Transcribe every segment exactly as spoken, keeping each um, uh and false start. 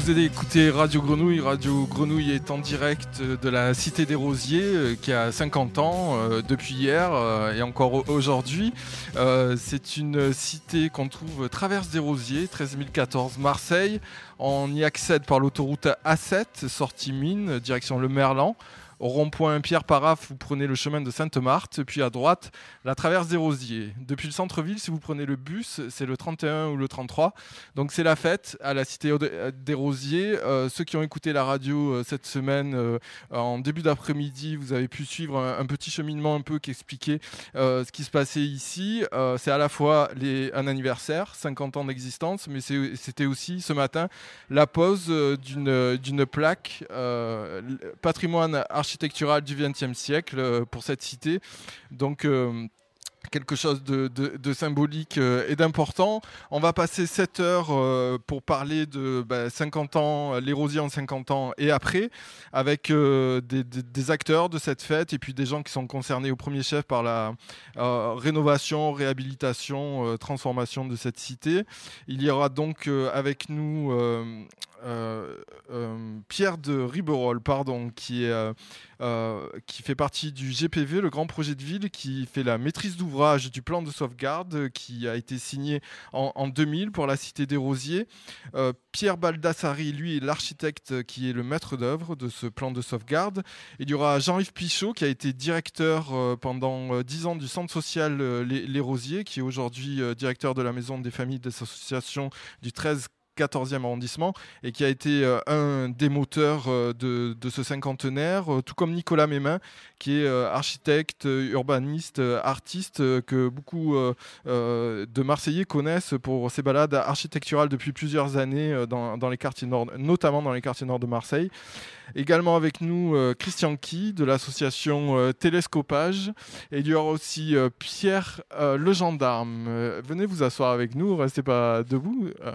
vous avez écouté Radio Grenouille. Radio Grenouille est en direct de la Cité des Rosiers euh, qui a cinquante ans euh, depuis hier euh, et encore aujourd'hui. Euh, c'est une cité qu'on trouve traverse des Rosiers, treize mille quatorze Marseille. On y accède par l'autoroute A sept, sortie Mine, direction Le Merlan. Au rond-point Pierre Paraf, vous prenez le chemin de Sainte-Marthe, puis à droite, la traverse des Rosiers. Depuis le centre-ville, si vous prenez le bus, c'est le trente et un ou le trente-trois. Donc c'est la fête à la Cité des Rosiers. Euh, ceux qui ont écouté la radio euh, cette semaine, euh, en début d'après-midi, vous avez pu suivre un, un petit cheminement un peu qui expliquait euh, ce qui se passait ici. Euh, c'est à la fois les, un anniversaire, cinquante ans d'existence, mais c'est, c'était aussi ce matin la pose euh, d'une, d'une plaque euh, patrimoine architectural architecturale du vingtième siècle pour cette cité. Donc euh, quelque chose de, de, de symbolique euh, et d'important. On va passer sept heures euh, pour parler de bah, cinquante ans, les Rosiers en cinquante ans et après, avec euh, des, des, des acteurs de cette fête et puis des gens qui sont concernés au premier chef par la euh, rénovation, réhabilitation, euh, transformation de cette cité. Il y aura donc euh, avec nous euh, Euh, euh, Pierre de Riberolles, pardon, qui, est, euh, euh, qui fait partie du G P V, le grand projet de ville, qui fait la maîtrise d'ouvrage du plan de sauvegarde qui a été signé en, en deux mille pour la Cité des Rosiers. Euh, Pierre Baldassari, lui, est l'architecte qui est le maître d'œuvre de ce plan de sauvegarde. Il y aura Jean-Yves Pichot, qui a été directeur euh, pendant dix ans du centre social euh, les, les Rosiers, qui est aujourd'hui euh, directeur de la Maison des familles et des associations du treize quatorzième arrondissement et qui a été euh, un des moteurs euh, de, de ce cinquantenaire, euh, tout comme Nicolas Mémin qui est euh, architecte, urbaniste, euh, artiste euh, que beaucoup euh, euh, de Marseillais connaissent pour ses balades architecturales depuis plusieurs années euh, dans, dans les quartiers nord, notamment dans les quartiers nord de Marseille. Également avec nous euh, Christian Qui de l'association euh, Télescopage et il y aura aussi euh, Pierre euh, le gendarme. Euh, venez vous asseoir avec nous, restez pas debout. Euh.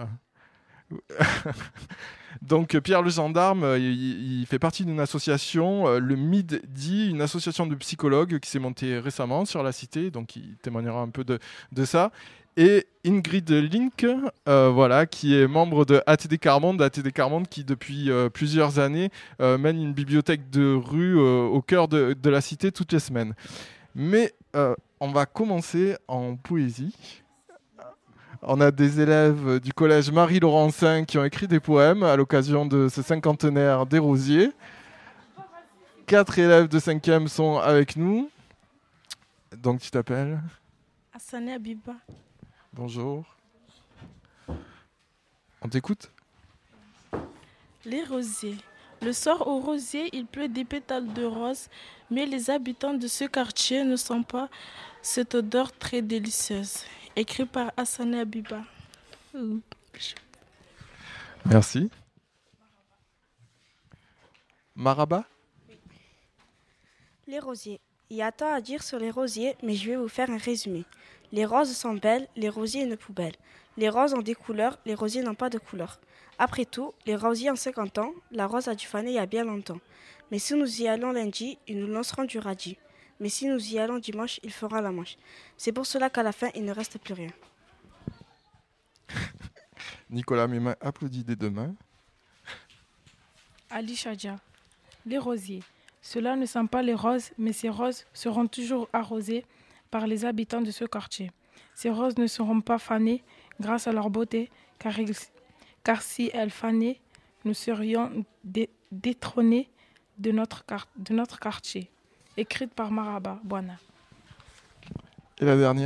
Donc Pierre le gendarme, il, il fait partie d'une association, le M I D D I, une association de psychologues qui s'est montée récemment sur la cité, donc il témoignera un peu de, de ça. Et Ingrid Link, euh, voilà, qui est membre de A T D Carmonde, A T D Carmonde qui depuis euh, plusieurs années euh, mène une bibliothèque de rue euh, au cœur de, de la cité toutes les semaines. Mais euh, on va commencer en poésie. On a des élèves du collège Marie-Laurencin qui ont écrit des poèmes à l'occasion de ce cinquantenaire des Rosiers. Quatre élèves de cinquième sont avec nous. Donc tu t'appelles ? Hassane Abiba. Bonjour. On t'écoute ? Les rosiers. Le soir aux rosiers, il pleut des pétales de rose, mais les habitants de ce quartier ne sentent pas cette odeur très délicieuse. Écrit par Hassane Abiba. Merci. Maraba ? Les rosiers. Il y a tant à dire sur les rosiers, mais je vais vous faire un résumé. Les roses sont belles, les rosiers une poubelle. Les roses ont des couleurs, les rosiers n'ont pas de couleur. Après tout, les rosiers ont cinquante ans, la rose a dû faner il y a bien longtemps. Mais si nous y allons lundi, ils nous lanceront du radis. Mais si nous y allons dimanche, il fera la manche. C'est pour cela qu'à la fin, il ne reste plus rien. Nicolas Mémin applaudit des deux mains. Ali Chadja. Les rosiers. Cela ne sent pas les roses, mais ces roses seront toujours arrosées par les habitants de ce quartier. Ces roses ne seront pas fanées grâce à leur beauté, car, ils, car si elles fanaient, nous serions dé, détrônés de notre, de notre quartier. Écrite par Maraba Bouana. Et la dernière ?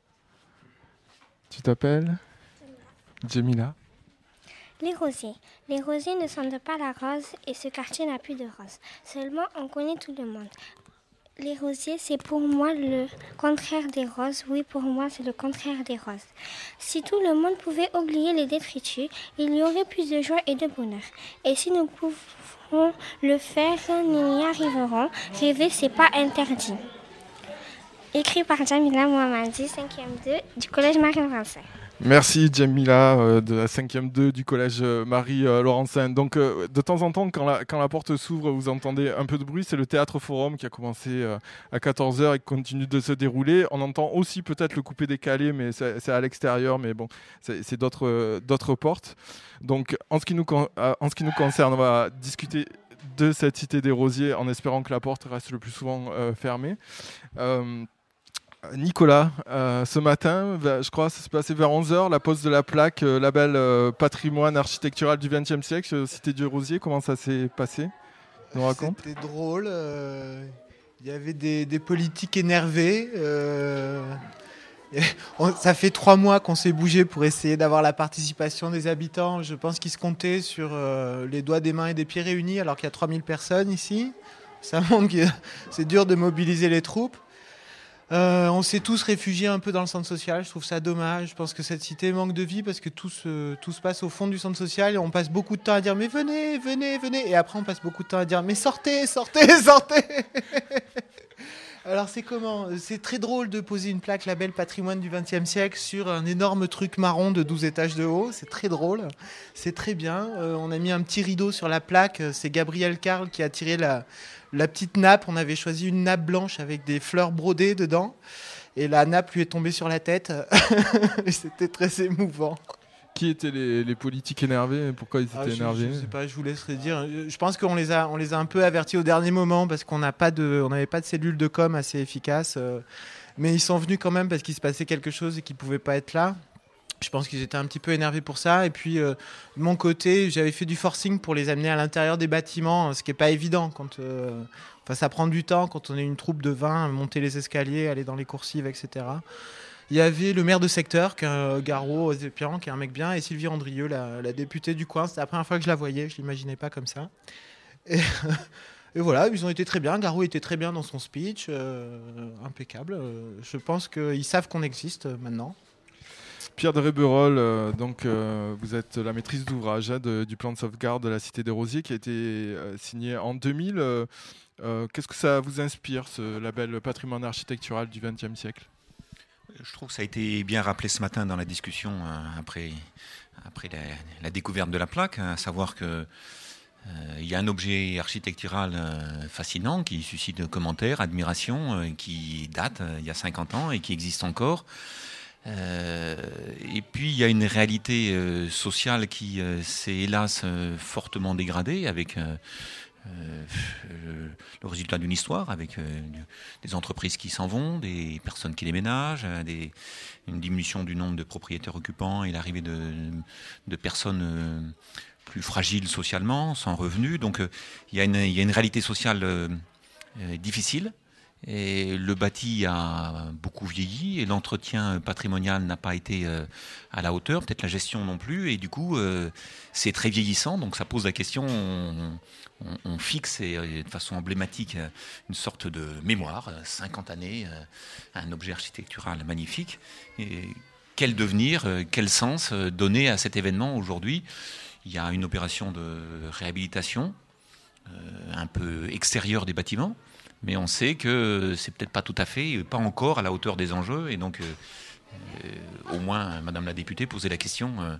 Tu t'appelles ? Jemila. Les rosiers. Les rosiers ne sentent pas la rose et ce quartier n'a plus de rose. Seulement, on connaît tout le monde. Les rosiers, c'est pour moi le contraire des roses. Oui, pour moi, c'est le contraire des roses. Si tout le monde pouvait oublier les détritus, il y aurait plus de joie et de bonheur. Et si nous pouvons le faire, nous y arriverons. Rêver, c'est pas interdit. Écrit par Jamila Mohamadi, cinquième deux, du collège Marie-Laurencin. Merci Jamila euh, de la cinquième deux du collège euh, Marie-Laurencin. Donc euh, de temps en temps, quand la, quand la porte s'ouvre, vous entendez un peu de bruit. C'est le Théâtre Forum qui a commencé euh, à quatorze heures et qui continue de se dérouler. On entend aussi peut-être le coupé décalé, mais c'est, c'est à l'extérieur. Mais bon, c'est, c'est d'autres, euh, d'autres portes. Donc en ce, qui nous con- euh, en ce qui nous concerne, on va discuter de cette cité des Rosiers en espérant que la porte reste le plus souvent euh, fermée. Euh, Nicolas, euh, ce matin, je crois que ça s'est passé vers onze heures, la pose de la plaque euh, label euh, patrimoine architectural du vingtième siècle, euh, Cité du Rosier. Comment ça s'est passé? Nous raconte. C'était drôle. Il euh, y avait des, des politiques énervés. Euh, on, ça fait trois mois qu'on s'est bougé pour essayer d'avoir la participation des habitants. Je pense qu'ils se comptaient sur euh, les doigts des mains et des pieds réunis, alors qu'il y a trois mille personnes ici. Ça montre que c'est dur de mobiliser les troupes. Euh, on s'est tous réfugiés un peu dans le centre social, je trouve ça dommage. Je pense que cette cité manque de vie parce que tout se, tout se passe au fond du centre social et on passe beaucoup de temps à dire mais venez, venez, venez. Et après on passe beaucoup de temps à dire mais sortez, sortez, sortez. Alors c'est comment? C'est très drôle de poser une plaque label patrimoine du vingtième siècle sur un énorme truc marron de douze étages de haut. C'est très drôle, c'est très bien. Euh, on a mis un petit rideau sur la plaque, c'est Gabriel Carl qui a tiré la... La petite nappe, on avait choisi une nappe blanche avec des fleurs brodées dedans. Et la nappe lui est tombée sur la tête. Et c'était très émouvant. Qui étaient les, les politiques énervés? Pourquoi ils étaient ah, je, énervés? Je sais pas, je vous laisserai dire. Je pense qu'on les a, on les a un peu avertis au dernier moment parce qu'on n'a pas de, on n'avait pas de cellule de com assez efficace. Mais ils sont venus quand même parce qu'il se passait quelque chose et qu'ils ne pouvaient pas être là. Je pense qu'ils étaient un petit peu énervés pour ça. Et puis, euh, de mon côté, j'avais fait du forcing pour les amener à l'intérieur des bâtiments, ce qui n'est pas évident. Quand, euh, enfin, ça prend du temps quand on est une troupe de vingt, monter les escaliers, aller dans les coursives, et cetera. Il y avait le maire de secteur, qui est un Garot Zépian, qui est un mec bien, et Sylvie Andrieux, la, la députée du coin. C'était la première fois que je la voyais, je ne l'imaginais pas comme ça. Et, et voilà, ils ont été très bien. Garot était très bien dans son speech, euh, impeccable. Je pense qu'ils savent qu'on existe maintenant. Pierre de Réberol, euh, donc euh, vous êtes la maîtrise d'ouvrage hein, de, du plan de sauvegarde de la Cité des Rosiers qui a été euh, signé en deux mille. Euh, euh, qu'est-ce que ça vous inspire, ce label patrimoine architectural du vingtième siècle? Je trouve que ça a été bien rappelé ce matin dans la discussion euh, après, après la, la découverte de la plaque, à savoir que euh, il y a un objet architectural euh, fascinant qui suscite commentaires, admiration, euh, qui date euh, il y a cinquante ans et qui existe encore. Euh, et puis il y a une réalité euh, sociale qui euh, s'est hélas euh, fortement dégradée avec euh, euh, le résultat d'une histoire, avec euh, des entreprises qui s'en vont, des personnes qui déménagent, euh, des, une diminution du nombre de propriétaires occupants et l'arrivée de, de personnes euh, plus fragiles socialement, sans revenus. Donc euh, il y a une, il y a une réalité sociale euh, euh, difficile. Et le bâti a beaucoup vieilli et l'entretien patrimonial n'a pas été euh, à la hauteur, peut-être la gestion non plus, et du coup euh, c'est très vieillissant, donc ça pose la question, on, on, on fixe et, de façon emblématique une sorte de mémoire, cinquante années, un objet architectural magnifique, et quel devenir, quel sens donner à cet événement aujourd'hui? Il y a une opération de réhabilitation euh, un peu extérieure des bâtiments, mais on sait que c'est peut-être pas tout à fait, pas encore à la hauteur des enjeux. Et donc, euh, euh, au moins, Madame la députée posait la question, euh,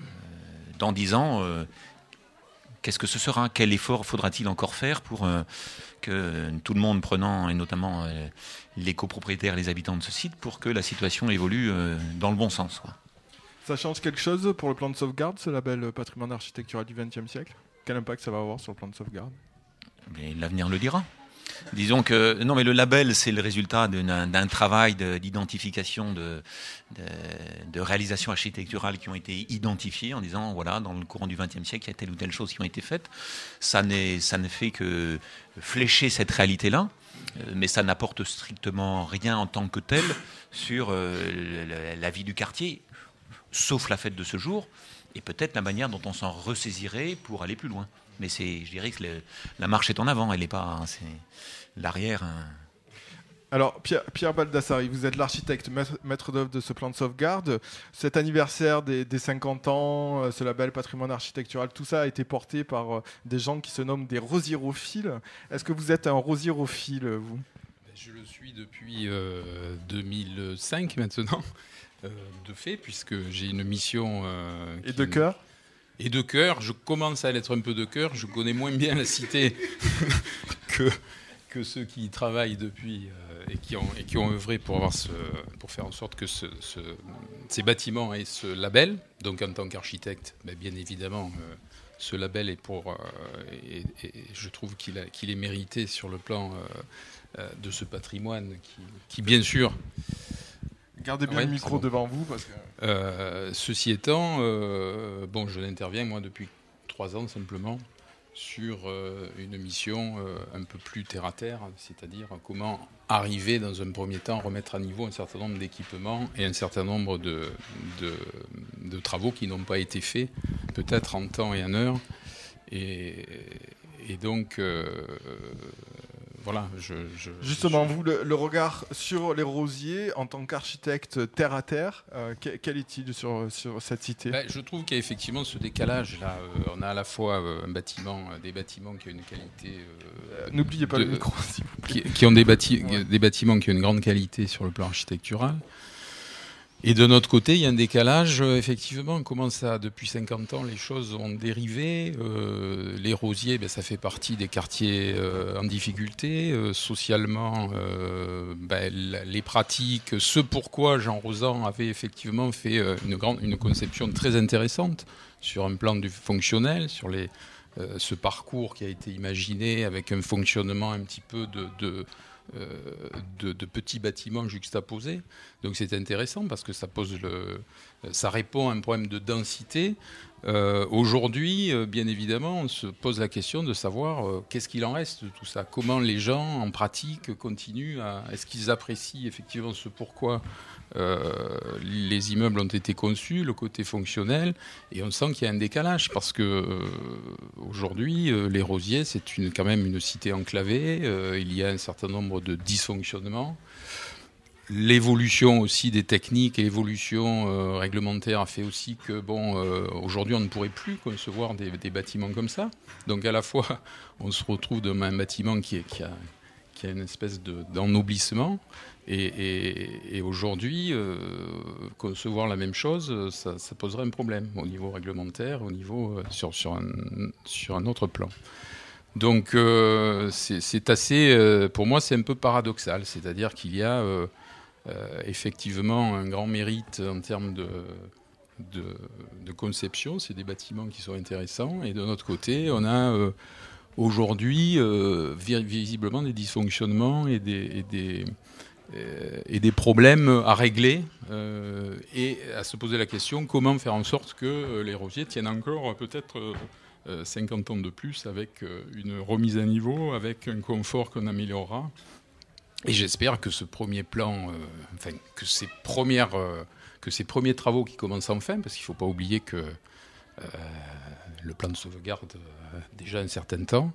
dans dix ans, euh, qu'est-ce que ce sera? Quel effort faudra-t-il encore faire pour euh, que tout le monde prenant, et notamment euh, les copropriétaires, les habitants de ce site, pour que la situation évolue euh, dans le bon sens, quoi. Ça change quelque chose pour le plan de sauvegarde, ce label patrimoine architectural du vingtième siècle? Quel impact ça va avoir sur le plan de sauvegarde? Mais l'avenir le dira. Disons que non, mais le label, c'est le résultat d'un, d'un travail de, d'identification, de, de, de réalisation architecturale qui ont été identifiées en disant voilà, dans le courant du vingtième siècle, il y a telle ou telle chose qui ont été faites. Ça, n'est, ça ne fait que flécher cette réalité-là, mais ça n'apporte strictement rien en tant que tel sur euh, la, la vie du quartier, sauf la fête de ce jour, et peut-être la manière dont on s'en ressaisirait pour aller plus loin. Mais c'est, je dirais que le, la marche est en avant, elle n'est pas, c'est l'arrière. Hein. Alors, Pierre, Pierre Baldassari, vous êtes l'architecte, maître, maître d'œuvre de ce plan de sauvegarde. Cet anniversaire des, des cinquante ans, euh, ce label patrimoine architectural, tout ça a été porté par euh, des gens qui se nomment des rosierophiles. Est-ce que vous êtes un rosierophile, vous? Je le suis depuis euh, deux mille cinq maintenant. euh, de fait, puisque j'ai une mission... Euh, et de cœur Et de cœur, je commence à l'être un peu de cœur. Je connais moins bien la cité que, que ceux qui y travaillent depuis euh, et, qui ont, et qui ont œuvré pour, avoir ce, pour faire en sorte que ce, ce, ces bâtiments aient ce label. Donc en tant qu'architecte, ben, bien évidemment, euh, ce label est pour... Euh, et, et je trouve qu'il, a, qu'il est mérité sur le plan euh, euh, de ce patrimoine qui, qui bien sûr... Gardez bien ouais, le micro bon. devant vous. Parce que... euh, ceci étant, euh, bon, je n'interviens moi depuis trois ans simplement sur euh, une mission euh, un peu plus terre à terre, c'est-à-dire comment arriver dans un premier temps à remettre à niveau un certain nombre d'équipements et un certain nombre de, de, de travaux qui n'ont pas été faits, peut-être en temps et en heure. Et, et donc... Euh, Voilà, je, je, Justement, je... vous, le, le regard sur les rosiers en tant qu'architecte terre à terre, euh, quel est-il sur, sur cette cité ? ben, Je trouve qu'il y a effectivement ce décalage là. Euh, on a à la fois euh, un bâtiment, euh, des bâtiments qui ont une qualité. Euh, euh, N'oubliez pas de, le micro, s'il vous plaît. Qui, qui ont des, bâti- ouais. des bâtiments qui ont une grande qualité sur le plan architectural. Et de notre côté, il y a un décalage. Euh, effectivement, comment ça, depuis cinquante ans, les choses ont dérivé. Euh, les rosiers, ben, ça fait partie des quartiers euh, en difficulté. Euh, socialement, euh, ben, les pratiques, ce pourquoi Jean Rozan avait effectivement fait euh, une, grande, une conception très intéressante sur un plan du fonctionnel, sur les, euh, ce parcours qui a été imaginé avec un fonctionnement un petit peu de... de Euh, de, de petits bâtiments juxtaposés. Donc c'est intéressant parce que ça pose le, ça répond à un problème de densité. Euh, aujourd'hui, euh, bien évidemment, on se pose la question de savoir euh, qu'est-ce qu'il en reste de tout ça. Comment les gens, en pratique, continuent à... Est-ce qu'ils apprécient effectivement ce pourquoi euh, les immeubles ont été conçus, le côté fonctionnel, et on sent qu'il y a un décalage parce que euh, aujourd'hui, euh, les Rosiers, c'est une, quand même une cité enclavée. Euh, il y a un certain nombre de dysfonctionnements. L'évolution aussi des techniques et l'évolution euh, réglementaire a fait aussi que, bon, euh, aujourd'hui, on ne pourrait plus concevoir des, des bâtiments comme ça. Donc, à la fois, on se retrouve dans un bâtiment qui, est, qui, a, qui a une espèce de, d'ennoblissement. Et, et, et aujourd'hui, euh, concevoir la même chose, ça, ça poserait un problème au niveau réglementaire, au niveau, euh, sur, sur, un, sur un autre plan. Donc, euh, c'est, c'est assez, euh, pour moi, c'est un peu paradoxal. C'est-à-dire qu'il y a... Euh, Euh, effectivement un grand mérite en termes de, de, de conception, c'est des bâtiments qui sont intéressants, et de notre côté on a euh, aujourd'hui euh, visiblement des dysfonctionnements et des, et des, euh, et des problèmes à régler euh, et à se poser la question comment faire en sorte que euh, les Rosiers tiennent encore peut-être euh, cinquante ans de plus avec euh, une remise à niveau, avec un confort qu'on améliorera. Et j'espère que ce premier plan, euh, enfin, que ces premières, euh, que ces premiers travaux qui commencent enfin, parce qu'il ne faut pas oublier que euh, le plan de sauvegarde a déjà un certain temps,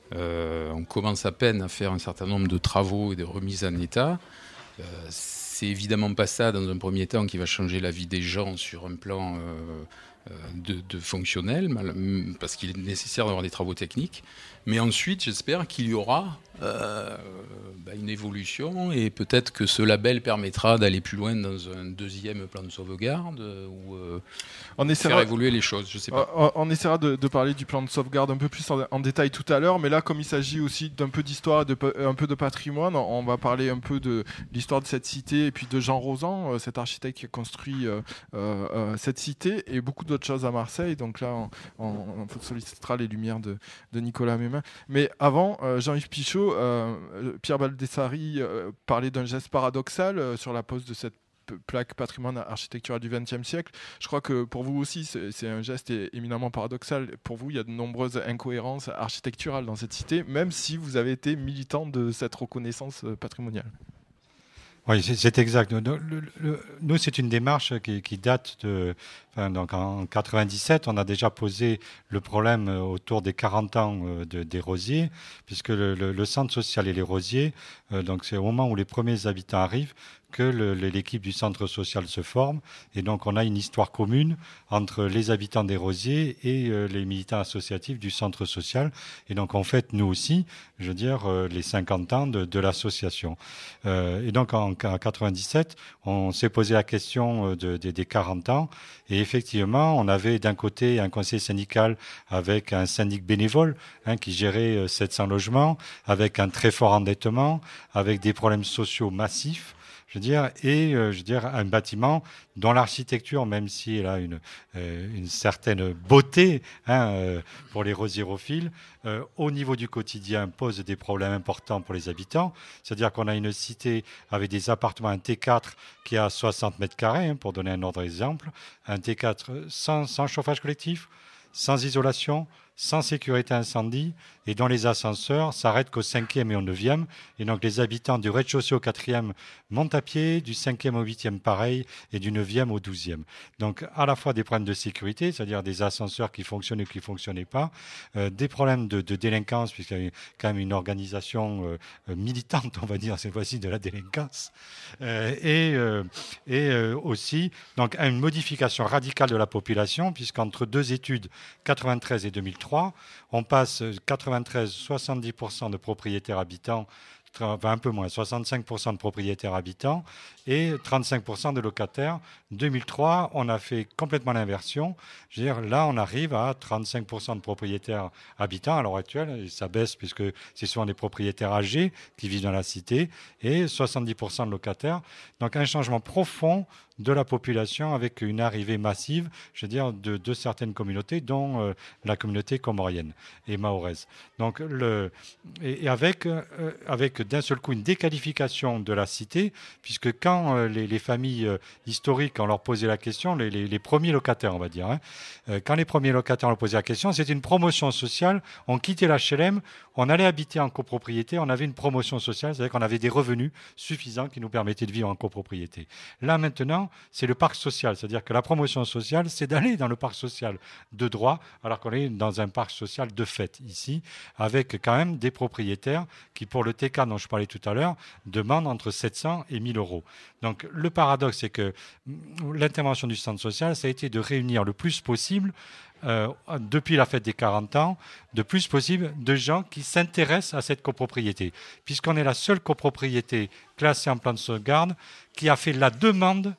euh, on commence à peine à faire un certain nombre de travaux et de remises en état. Euh, c'est évidemment pas ça, dans un premier temps, qui va changer la vie des gens sur un plan euh, de, de fonctionnel, parce qu'il est nécessaire d'avoir des travaux techniques. Mais ensuite, j'espère qu'il y aura euh, bah, une évolution, et peut-être que ce label permettra d'aller plus loin dans un deuxième plan de sauvegarde ou euh, on essaiera, faire évoluer les choses. Je sais pas. On, on essaiera de, de parler du plan de sauvegarde un peu plus en, en détail tout à l'heure, mais là, comme il s'agit aussi d'un peu d'histoire, de, un peu de patrimoine, on va parler un peu de l'histoire de cette cité et puis de Jean Rozan, euh, cet architecte qui a construit euh, euh, cette cité et beaucoup d'autres choses à Marseille. Donc là, on, on, on sollicitera les lumières de, de Nicolas Mémin. Mais avant, euh, Jean-Yves Pichot, euh, Pierre Baldessari euh, parlait d'un geste paradoxal euh, sur la pose de cette p- plaque patrimoine architectural du vingtième siècle. Je crois que pour vous aussi, c'est, c'est un geste éminemment paradoxal. Pour vous, il y a de nombreuses incohérences architecturales dans cette cité, même si vous avez été militant de cette reconnaissance patrimoniale. Oui, c'est, c'est exact. Nous, le, le, nous, c'est une démarche qui, qui date de... Enfin, donc en quatre-vingt-dix-sept, on a déjà posé le problème autour des quarante ans de, des Rosiers, puisque le, le, le centre social et les Rosiers, euh, donc c'est au moment où les premiers habitants arrivent que le, l'équipe du centre social se forme. Et donc, on a une histoire commune entre les habitants des Rosiers et euh, les militants associatifs du centre social. Et donc, on fête, nous aussi, je veux dire, euh, les cinquante ans de, de l'association. Euh, et donc, en, en quatre-vingt-dix-sept, on s'est posé la question de, de, des quarante ans. Et effectivement, on avait d'un côté un conseil syndical avec un syndic bénévole hein, qui gérait sept cents logements, avec un très fort endettement, avec des problèmes sociaux massifs. Je veux dire, et euh, je veux dire, un bâtiment dont l'architecture, même si elle a une, euh, une certaine beauté hein, euh, pour les rosierophiles, euh, au niveau du quotidien pose des problèmes importants pour les habitants. C'est-à-dire qu'on a une cité avec des appartements, un T quatre qui a soixante mètres carrés, hein, pour donner un ordre d'exemple, un T quatre sans, sans chauffage collectif, sans isolation, sans sécurité incendie, et dont les ascenseurs s'arrêtent qu'au cinquième et au neuvième. Et donc les habitants du rez-de-chaussée au quatrième montent à pied, du cinquième au huitième pareil, et du neuvième au douzième. Donc à la fois des problèmes de sécurité, c'est-à-dire des ascenseurs qui fonctionnaient ou qui ne fonctionnaient pas, euh, des problèmes de, de délinquance, puisqu'il y a quand même une organisation euh, militante, on va dire, cette fois-ci, de la délinquance, euh, et, euh, et euh, aussi donc, une modification radicale de la population, puisqu'entre deux études, quatre-vingt-treize et deux mille trois, on passe quatre-vingt-treize, soixante-dix pour cent de propriétaires habitants, enfin un peu moins, soixante-cinq pour cent de propriétaires habitants et trente-cinq pour cent de locataires. deux mille trois, on a fait complètement l'inversion. Je veux dire, là, on arrive à trente-cinq pour cent de propriétaires habitants à l'heure actuelle. Et ça baisse puisque c'est souvent des propriétaires âgés qui vivent dans la cité et soixante-dix pour cent de locataires. Donc, un changement profond de la population avec une arrivée massive, je veux dire, de, de certaines communautés, dont euh, la communauté comorienne et mahoraise. Donc, le, et, et avec, euh, avec d'un seul coup une déqualification de la cité, puisque quand euh, les, les familles euh, historiques, on leur posait la question, les, les, les premiers locataires, on va dire, hein, euh, quand les premiers locataires leur posaient la question, c'était une promotion sociale, on quittait l'H L M, on allait habiter en copropriété, on avait une promotion sociale, c'est-à-dire qu'on avait des revenus suffisants qui nous permettaient de vivre en copropriété. Là, maintenant, c'est le parc social, c'est-à-dire que la promotion sociale, c'est d'aller dans le parc social de droit, alors qu'on est dans un parc social de fait ici, avec quand même des propriétaires qui, pour le T K dont je parlais tout à l'heure, demandent entre sept cents et mille euros. Donc le paradoxe, c'est que l'intervention du centre social, ça a été de réunir le plus possible, euh, depuis la fête des quarante ans, de plus possible de gens qui s'intéressent à cette copropriété, puisqu'on est la seule copropriété classée en plan de sauvegarde qui a fait la demande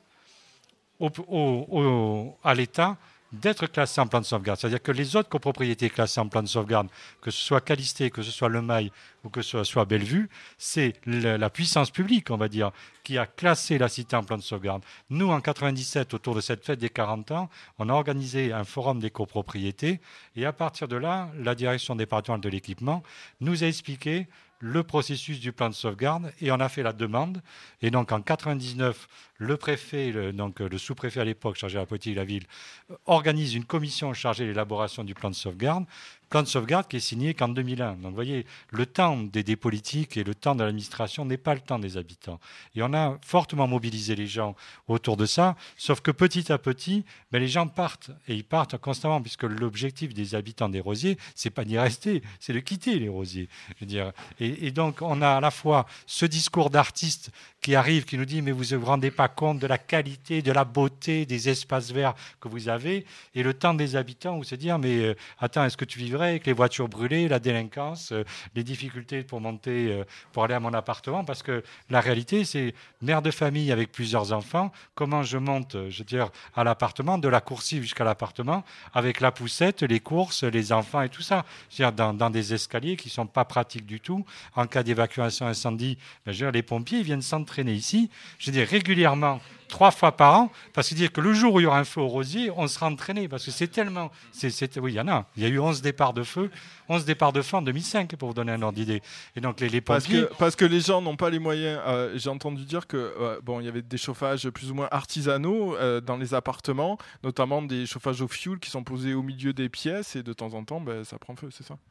Au, au, au, à l'État d'être classé en plan de sauvegarde. C'est-à-dire que les autres copropriétés classées en plan de sauvegarde, que ce soit Calisté, que ce soit Le Mail ou que ce soit Bellevue, c'est le, la puissance publique, on va dire, qui a classé la cité en plan de sauvegarde. Nous, en quatre-vingt-dix-sept, autour de cette fête des quarante ans, on a organisé un forum des copropriétés et à partir de là, la direction départementale de l'équipement nous a expliqué le processus du plan de sauvegarde et on a fait la demande. Et donc en quatre-vingt-dix-neuf, le préfet, le, donc le sous-préfet à l'époque chargé de la politique de la ville, organise une commission chargée de l'élaboration du plan de sauvegarde. Plan de sauvegarde qui est signé qu'en deux mille un. Donc vous voyez, le temps des, des politiques et le temps de l'administration n'est pas le temps des habitants. Et on a fortement mobilisé les gens autour de ça, sauf que petit à petit, ben, les gens partent, et ils partent constamment, puisque l'objectif des habitants des Rosiers, c'est pas d'y rester, c'est de quitter les Rosiers. Je veux dire. Et, et donc on a à la fois ce discours d'artiste qui arrive, qui nous dit mais vous ne vous rendez pas compte de la qualité, de la beauté des espaces verts que vous avez, et le temps des habitants où se dire mais euh, attends, est-ce que tu vivrais avec les voitures brûlées, la délinquance, euh, les difficultés pour monter, euh, pour aller à mon appartement, parce que la réalité c'est mère de famille avec plusieurs enfants, comment je monte, je veux dire, à l'appartement, de la coursive jusqu'à l'appartement, avec la poussette, les courses, les enfants et tout ça, c'est-à-dire dans, dans des escaliers qui ne sont pas pratiques du tout. En cas d'évacuation incendie, ben, je veux dire, les pompiers viennent s'entraîner ici, je veux dire, régulièrement, trois fois par an, parce que dire que le jour où il y aura un feu au Rosier, on sera entraîné, parce que c'est tellement... C'est, c'est, oui, il y en a. Il y a eu onze départs de feu, onze départs de feu en deux mille cinq, pour vous donner un ordre d'idée. Et donc les, les pompiers... Parce que, parce que les gens n'ont pas les moyens. Euh, j'ai entendu dire que euh, bon, il y avait des chauffages plus ou moins artisanaux euh, dans les appartements, notamment des chauffages au fioul qui sont posés au milieu des pièces, et de temps en temps, ben, ça prend feu, c'est ça ?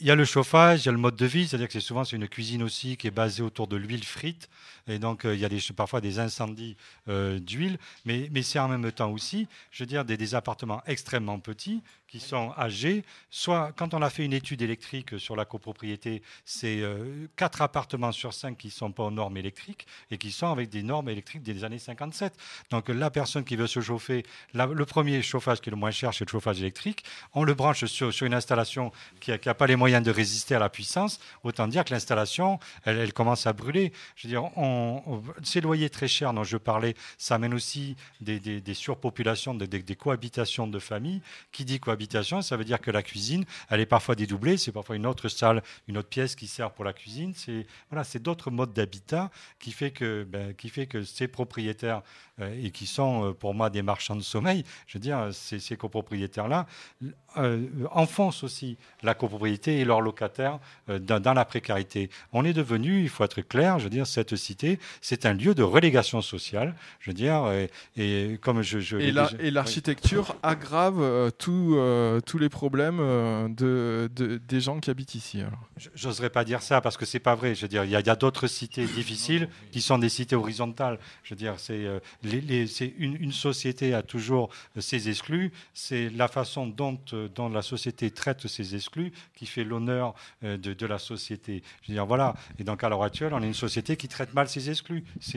y a le chauffage, il y a le mode de vie, c'est-à-dire que c'est souvent c'est une cuisine aussi qui est basée autour de l'huile frite, et donc euh, il y a des, parfois des incendies euh, d'huile, mais, mais c'est en même temps aussi, je veux dire, des, des appartements extrêmement petits qui sont âgés. Soit, quand on a fait une étude électrique sur la copropriété, c'est euh, quatre appartements sur cinq qui ne sont pas aux normes électriques et qui sont avec des normes électriques des années cinquante-sept. Donc la personne qui veut se chauffer, la, le premier chauffage qui est le moins cher, c'est le chauffage électrique. On le branche sur, sur une installation qui n'a pas les moyens de résister à la puissance. Autant dire que l'installation, elle, elle commence à brûler. Je veux dire, on, on, ces loyers très chers dont je parlais, ça amène aussi des, des, des surpopulations, des, des, des cohabitations de familles. Qui dit cohabitation, ça veut dire que la cuisine, elle est parfois dédoublée. C'est parfois une autre salle, une autre pièce qui sert pour la cuisine. C'est, voilà, c'est d'autres modes d'habitat qui fait que, ben, qui fait que ces propriétaires, euh, et qui sont euh, pour moi des marchands de sommeil, je veux dire, ces, ces copropriétaires-là euh, enfoncent aussi la copropriété et leurs locataires euh, dans, dans la précarité. On est devenu, il faut être clair, je veux dire, cette cité, c'est un lieu de relégation sociale, je veux dire, et, et comme je, je et, la, déjà, et l'architecture oui. aggrave euh, tout, euh, tous les problèmes euh, de, de, des gens qui habitent ici. Alors. J'oserais pas dire ça parce que c'est pas vrai. Je veux dire, il y a, il y a d'autres cités difficiles qui sont des cités horizontales. Je veux dire, c'est, euh, les, les, c'est une, une société a toujours ses exclus. C'est la façon dont, dont la société traite ses exclus qui fait l'honneur de, de la société. Je veux dire, voilà. Et donc à l'heure actuelle, on est une société qui traite mal ses exclus. C'est...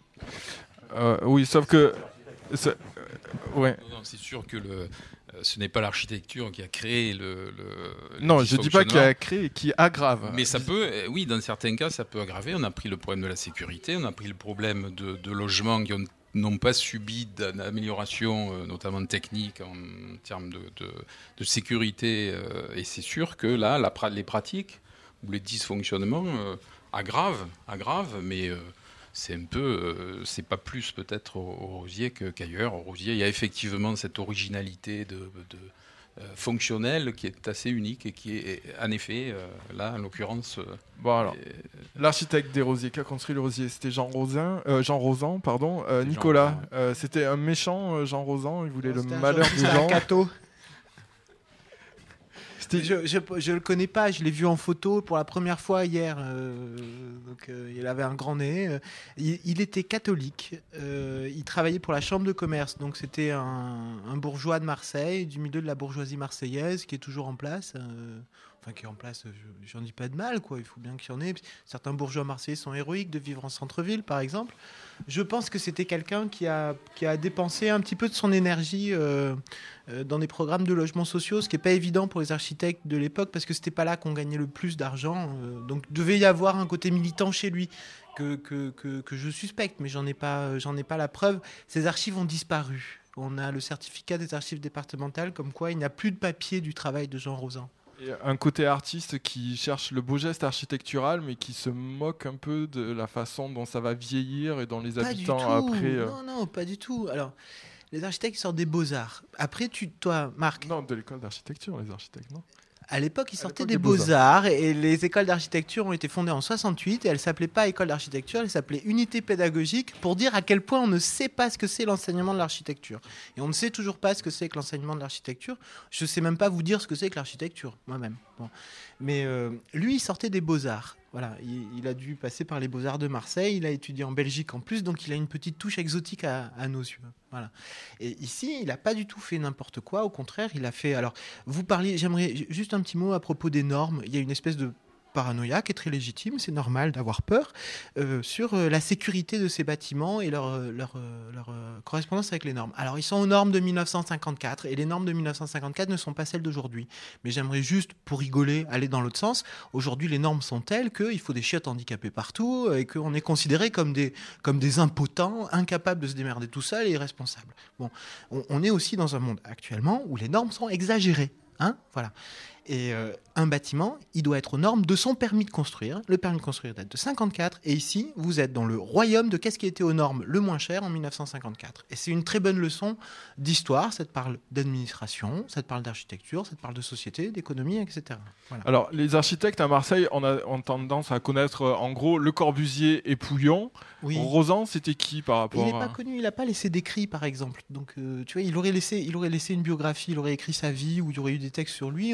Euh, oui, sauf que. C'est, ouais. Non, non, c'est sûr que le, ce n'est pas l'architecture qui a créé le. le non, je ne dis pas qu'il a créé, qui aggrave. Mais ça peut, oui, dans certains cas, ça peut aggraver. On a pris le problème de la sécurité, on a pris le problème de, de logements qui ont, n'ont pas subi d'amélioration, notamment technique en termes de, de, de sécurité. Et c'est sûr que là, la, les pratiques ou les dysfonctionnements euh, aggravent, aggravent, mais. Euh, c'est un peu, euh, c'est pas plus peut-être au, au Rosier que, qu'ailleurs. Au Rosier, il y a effectivement cette originalité de, de euh, fonctionnelle qui est assez unique et qui est, en effet, euh, là, en l'occurrence. Euh, bon alors, euh, l'architecte des Rosiers qui a construit le Rosier, c'était Jean Rosin, euh, Jean Rosan, pardon. Euh, Nicolas, Jean, euh, c'était un méchant euh, Jean Rosan. Il voulait non, le malheur des gens. Cato. Je, je, je le connais pas, je l'ai vu en photo pour la première fois hier. Euh, donc, euh, il avait un grand nez. Il, il était catholique. Euh, il travaillait pour la Chambre de commerce. Donc c'était un, un bourgeois de Marseille, du milieu de la bourgeoisie marseillaise, qui est toujours en place. Euh, enfin, qui est en place, je, j'en dis pas de mal, quoi. Il faut bien qu'il y en ait. Certains bourgeois marseillais sont héroïques de vivre en centre-ville, par exemple. Je pense que c'était quelqu'un qui a, qui a dépensé un petit peu de son énergie euh, euh, dans des programmes de logements sociaux, ce qui n'est pas évident pour les architectes de l'époque, parce que ce n'était pas là qu'on gagnait le plus d'argent. Euh, donc il devait y avoir un côté militant chez lui que, que, que, que je suspecte, mais j'en ai pas, j'en ai pas la preuve. Ces archives ont disparu. On a le certificat des archives départementales, comme quoi il n'y a plus de papier du travail de Jean Rosin. Et un côté artiste qui cherche le beau geste architectural, mais qui se moque un peu de la façon dont ça va vieillir et dont les pas habitants après. Euh... Non, non, pas du tout. Alors, les architectes sortent des beaux-arts. Après, tu, toi, Marc. Non, de l'école d'architecture, les architectes, non. À l'époque, ils sortaient des, des beaux-arts, et les écoles d'architecture ont été fondées en soixante-huit, et elles ne s'appelaient pas école d'architecture, elles s'appelaient unité pédagogique, pour dire à quel point on ne sait pas ce que c'est l'enseignement de l'architecture. Et on ne sait toujours pas ce que c'est que l'enseignement de l'architecture. Je ne sais même pas vous dire ce que c'est que l'architecture, moi-même. Bon. Mais euh, lui, il sortait des beaux-arts. Voilà, il, il a dû passer par les Beaux-Arts de Marseille, il a étudié en Belgique en plus, donc il a une petite touche exotique à, à nos yeux. Voilà. Et ici, il n'a pas du tout fait n'importe quoi, au contraire, il a fait... Alors, vous parliez, j'aimerais juste un petit mot à propos des normes. Il y a une espèce de paranoïa qui est très légitime, c'est normal d'avoir peur, euh, sur euh, la sécurité de ces bâtiments et leur, euh, leur, euh, leur euh, correspondance avec les normes. Alors, ils sont aux normes de mille neuf cent cinquante-quatre, et les normes de mille neuf cent cinquante-quatre ne sont pas celles d'aujourd'hui. Mais j'aimerais juste, pour rigoler, aller dans l'autre sens. Aujourd'hui, les normes sont telles qu'il faut des chiottes handicapées partout, et qu'on est considérés comme des, comme des impotents, incapables de se démerder tout seuls et irresponsables. Bon, on, on est aussi dans un monde actuellement où les normes sont exagérées. Hein, voilà. Et euh, un bâtiment, il doit être aux normes de son permis de construire. Le permis de construire date de cinquante-quatre. Et ici, vous êtes dans le royaume de qu'est-ce qui était aux normes le moins cher en mille neuf cent cinquante-quatre. Et c'est une très bonne leçon d'histoire. Ça te parle d'administration, ça te parle d'architecture, ça te parle de société, d'économie, et cetera. Voilà. Alors, les architectes à Marseille, on a, on a tendance à connaître, euh, en gros, Le Corbusier et Pouillon. Oui. Rosan, c'était qui par rapport à... Il n'est pas connu, il n'a pas laissé d'écrit, par exemple. Donc, euh, tu vois, il aurait, laissé, il aurait laissé une biographie, il aurait écrit sa vie, ou il y aurait eu des textes sur lui, on, on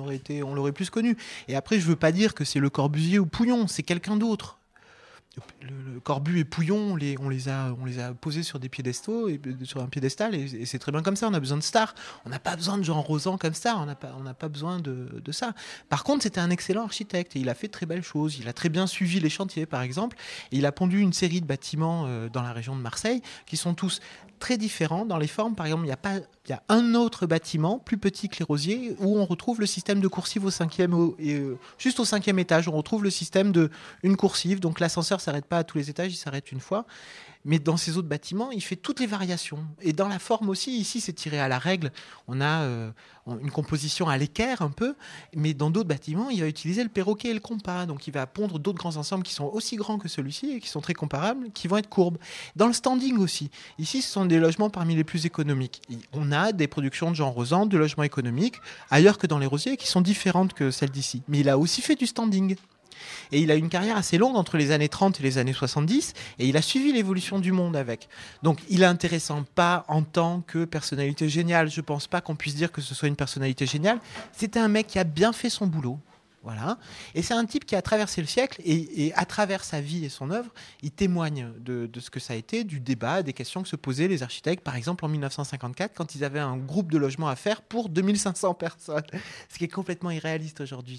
aurait été, on l'aurait plus connu. Et après, je veux pas dire que c'est Le Corbusier ou Pouillon, c'est quelqu'un d'autre. Le, le Corbu et Pouillon, on les, on les a, on les a posés sur des piédestaux, et, sur un piédestal, et, et c'est très bien comme ça. On a besoin de stars. On n'a pas besoin de Jean Rosan comme star. On n'a pas, on n'a pas besoin de, de ça. Par contre, c'était un excellent architecte et il a fait de très belles choses. Il a très bien suivi les chantiers, par exemple. Et il a pondu une série de bâtiments euh, dans la région de Marseille qui sont tous très différents dans les formes. Par exemple, il y a pas, il y a un autre bâtiment plus petit que les Rosiers où on retrouve le système de coursive au cinquième, au, et, euh, juste au cinquième étage. On retrouve le système de une coursive. Donc l'ascenseur s'arrête pas à tous les étages, il s'arrête une fois. Mais dans ces autres bâtiments, il fait toutes les variations. Et dans la forme aussi, ici, c'est tiré à la règle. On a euh, une composition à l'équerre un peu, mais dans d'autres bâtiments, il va utiliser le perroquet et le compas. Donc il va pondre d'autres grands ensembles qui sont aussi grands que celui-ci et qui sont très comparables, qui vont être courbes. Dans le standing aussi. Ici, ce sont des logements parmi les plus économiques. On a des productions de Jean Rosan, de logements économiques, ailleurs que dans les Rosiers, qui sont différentes que celles d'ici. Mais il a aussi fait du standing. Et il a une carrière assez longue entre les années trente et les années soixante-dix, et il a suivi l'évolution du monde avec. Donc il est intéressant, pas en tant que personnalité géniale. Je pense pas qu'on puisse dire que ce soit une personnalité géniale. C'était un mec qui a bien fait son boulot. Voilà. Et c'est un type qui a traversé le siècle et, et à travers sa vie et son œuvre, il témoigne de, de ce que ça a été, du débat, des questions que se posaient les architectes, par exemple en mille neuf cent cinquante-quatre, quand ils avaient un groupe de logements à faire pour deux mille cinq cents personnes. Ce qui est complètement irréaliste aujourd'hui.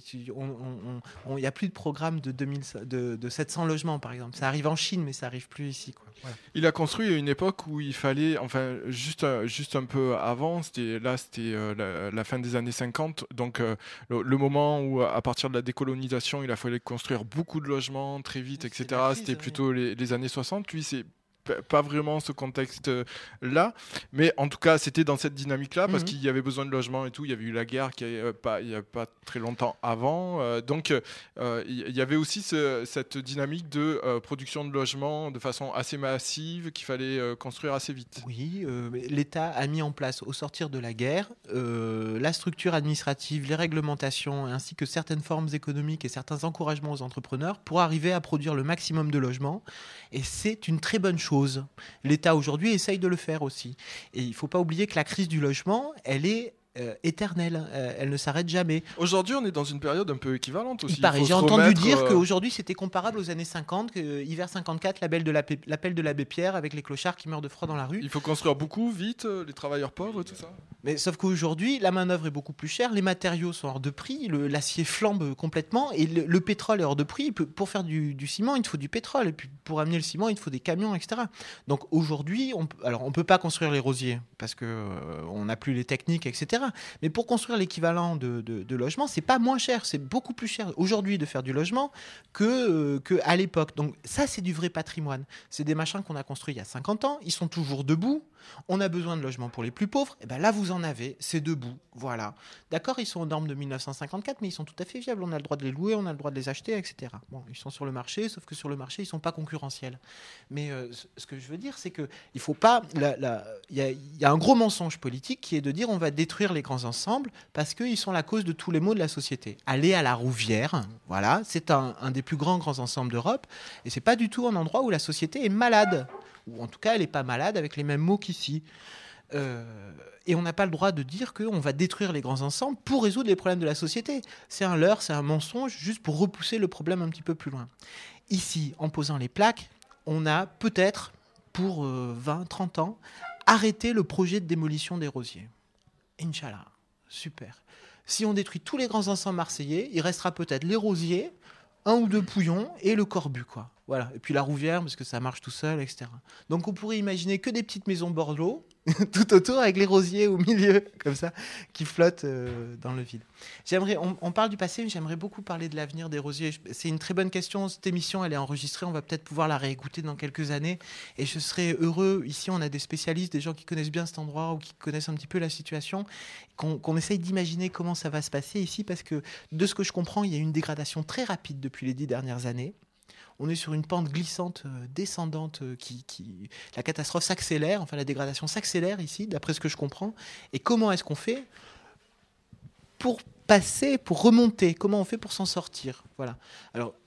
Il n'y a plus de programme de, deux mille, de, de sept cents logements, par exemple. Ça arrive en Chine, mais ça n'arrive plus ici, quoi. Voilà. Il a construit à une époque où il fallait, enfin, juste, juste un peu avant, c'était, là, c'était euh, la, la fin des années cinquante, donc euh, le, le moment où, à partir de la décolonisation, il a fallu construire beaucoup de logements très vite, et cetera. Crise, c'était plutôt oui. les, les années soixante. Lui, c'est pas vraiment ce contexte-là, mais en tout cas, c'était dans cette dynamique-là, parce mmh. qu'il y avait besoin de logements et tout. Il y avait eu la guerre qui avait pas, il n'y a pas très longtemps avant. Euh, donc, euh, il y avait aussi ce, cette dynamique de euh, production de logements de façon assez massive qu'il fallait euh, construire assez vite. Oui, euh, l'État a mis en place, au sortir de la guerre, euh, la structure administrative, les réglementations, ainsi que certaines formes économiques et certains encouragements aux entrepreneurs pour arriver à produire le maximum de logements. Et c'est une très bonne chose. L'État aujourd'hui essaye de le faire aussi. Et il ne faut pas oublier que la crise du logement, elle est euh, éternelle. Euh, elle ne s'arrête jamais. Aujourd'hui, on est dans une période un peu équivalente aussi. Il paraît, j'ai entendu remettre, dire euh... qu'aujourd'hui, c'était comparable aux années cinquante, que, euh, hiver cinquante-quatre, l'appel de, la, l'appel de l'abbé Pierre avec les clochards qui meurent de froid dans la rue. Il faut construire beaucoup, vite, euh, les travailleurs pauvres, tout ça. Mais sauf qu'aujourd'hui, la main-d'œuvre est beaucoup plus chère, les matériaux sont hors de prix, le, l'acier flambe complètement et le, le pétrole est hors de prix. Pour faire du, du ciment, il te faut du pétrole, et puis pour amener le ciment, il te faut des camions, et cetera. Donc aujourd'hui, on, alors on ne peut pas construire les Rosiers parce qu'on euh, n'a plus les techniques, et cetera. Mais pour construire l'équivalent de, de, de logement, c'est pas moins cher, c'est beaucoup plus cher aujourd'hui de faire du logement que, euh, que à l'époque. Donc ça, c'est du vrai patrimoine. C'est des machins qu'on a construits il y a cinquante ans, ils sont toujours debout. On a besoin de logements pour les plus pauvres, et ben là vous en avez, c'est debout, voilà. D'accord, ils sont aux normes de mille neuf cent cinquante-quatre, mais ils sont tout à fait viables, on a le droit de les louer, on a le droit de les acheter, et cetera. Bon, ils sont sur le marché, sauf que sur le marché, ils ne sont pas concurrentiels. Mais euh, ce que je veux dire, c'est qu'il ne faut pas... Il y, y a un gros mensonge politique qui est de dire on va détruire les grands ensembles parce qu'ils sont la cause de tous les maux de la société. Allez à la Rouvière, voilà, c'est un, un des plus grands grands ensembles d'Europe, et c'est pas du tout un endroit où la société est malade. Ou en tout cas, elle n'est pas malade avec les mêmes mots qu'ici. Euh, et on n'a pas le droit de dire qu'on va détruire les grands ensembles pour résoudre les problèmes de la société. C'est un leurre, c'est un mensonge, juste pour repousser le problème un petit peu plus loin. Ici, en posant les plaques, on a peut-être, pour euh, vingt, trente ans, arrêté le projet de démolition des Rosiers. Inch'Allah, super. Si on détruit tous les grands ensembles marseillais, il restera peut-être les Rosiers, un ou deux Pouillons et le Corbu, quoi. Voilà. Et puis la Rouvière, parce que ça marche tout seul, et cetera. Donc on pourrait imaginer que des petites maisons Bordeaux, tout autour, avec les Rosiers au milieu, comme ça, qui flottent euh, dans le vide. J'aimerais, on, on parle du passé, mais j'aimerais beaucoup parler de l'avenir des Rosiers. C'est une très bonne question. Cette émission, elle est enregistrée. On va peut-être pouvoir la réécouter dans quelques années. Et je serais heureux. Ici, on a des spécialistes, des gens qui connaissent bien cet endroit ou qui connaissent un petit peu la situation, qu'on, qu'on essaye d'imaginer comment ça va se passer ici, parce que de ce que je comprends, il y a une dégradation très rapide depuis les dix dernières années. On est sur une pente glissante, euh, descendante, euh, qui, qui... La catastrophe s'accélère, enfin la dégradation s'accélère ici, d'après ce que je comprends. Et comment est-ce qu'on fait pour passer, pour remonter ? Comment on fait pour s'en sortir ? Voilà. Alors,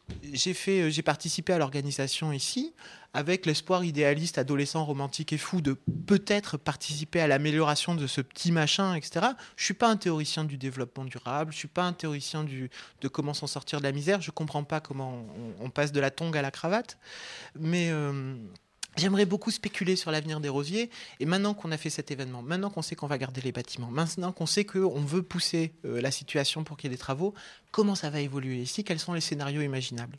j'ai, fait, j'ai participé à l'organisation ici avec l'espoir idéaliste, adolescent, romantique et fou de peut-être participer à l'amélioration de ce petit machin, et cetera. Je ne suis pas un théoricien du développement durable, je ne suis pas un théoricien du, de comment s'en sortir de la misère, je ne comprends pas comment on, on passe de la tongue à la cravate, mais... Euh, J'aimerais beaucoup spéculer sur l'avenir des rosiers. Et maintenant qu'on a fait cet événement, maintenant qu'on sait qu'on va garder les bâtiments, maintenant qu'on sait qu'on veut pousser euh, la situation pour qu'il y ait des travaux, comment ça va évoluer ici? Quels sont les scénarios imaginables?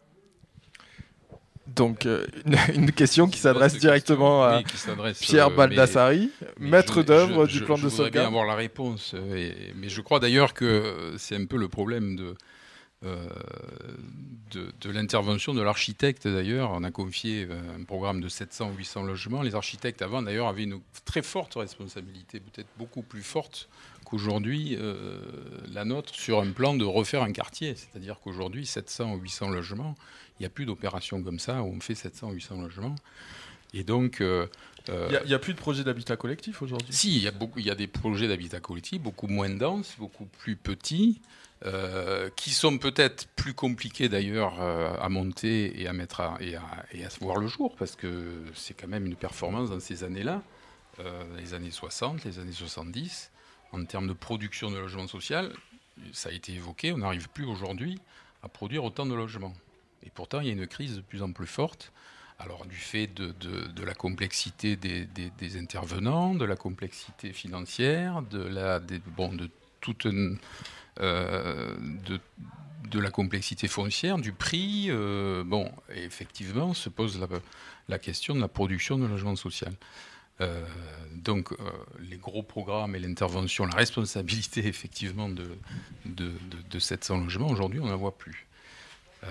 Donc, euh, une, une question qui s'adresse question, directement à oui, qui s'adresse, Pierre euh, Baldassari, mais, maître mais d'œuvre je, du je, plan je de sauvegarde. Je voudrais bien sauvegarde. avoir la réponse. Et, mais je crois d'ailleurs que c'est un peu le problème de... Euh, de, de l'intervention de l'architecte d'ailleurs. On a confié un programme de sept cents ou huit cents logements. Les architectes avant d'ailleurs avaient une très forte responsabilité, peut-être beaucoup plus forte qu'aujourd'hui euh, la nôtre, sur un plan de refaire un quartier. C'est-à-dire qu'aujourd'hui, sept cents ou huit cents logements, il n'y a plus d'opération comme ça où on fait sept cents ou huit cents logements. Et donc... Euh, Il n'y a, a plus de projets d'habitat collectif aujourd'hui? Si, il y a beaucoup, il y a des projets d'habitat collectif, beaucoup moins denses, beaucoup plus petits, euh, qui sont peut-être plus compliqués d'ailleurs euh, à monter et à mettre à, et, à, et à se voir le jour, parce que c'est quand même une performance dans ces années-là, euh, les années soixante, les années soixante-dix, en termes de production de logement social. Ça a été évoqué, on n'arrive plus aujourd'hui à produire autant de logements. Et pourtant, il y a une crise de plus en plus forte. Alors, du fait de, de, de la complexité des, des, des intervenants, de la complexité financière, de la, des, bon, de toute une, euh, de, de la complexité foncière, du prix, euh, bon, et effectivement, se pose la, la question de la production de logement social. Euh, donc, euh, les gros programmes et l'intervention, la responsabilité, effectivement, de, de, de, de sept cents logements, aujourd'hui, on ne la voit plus. Euh,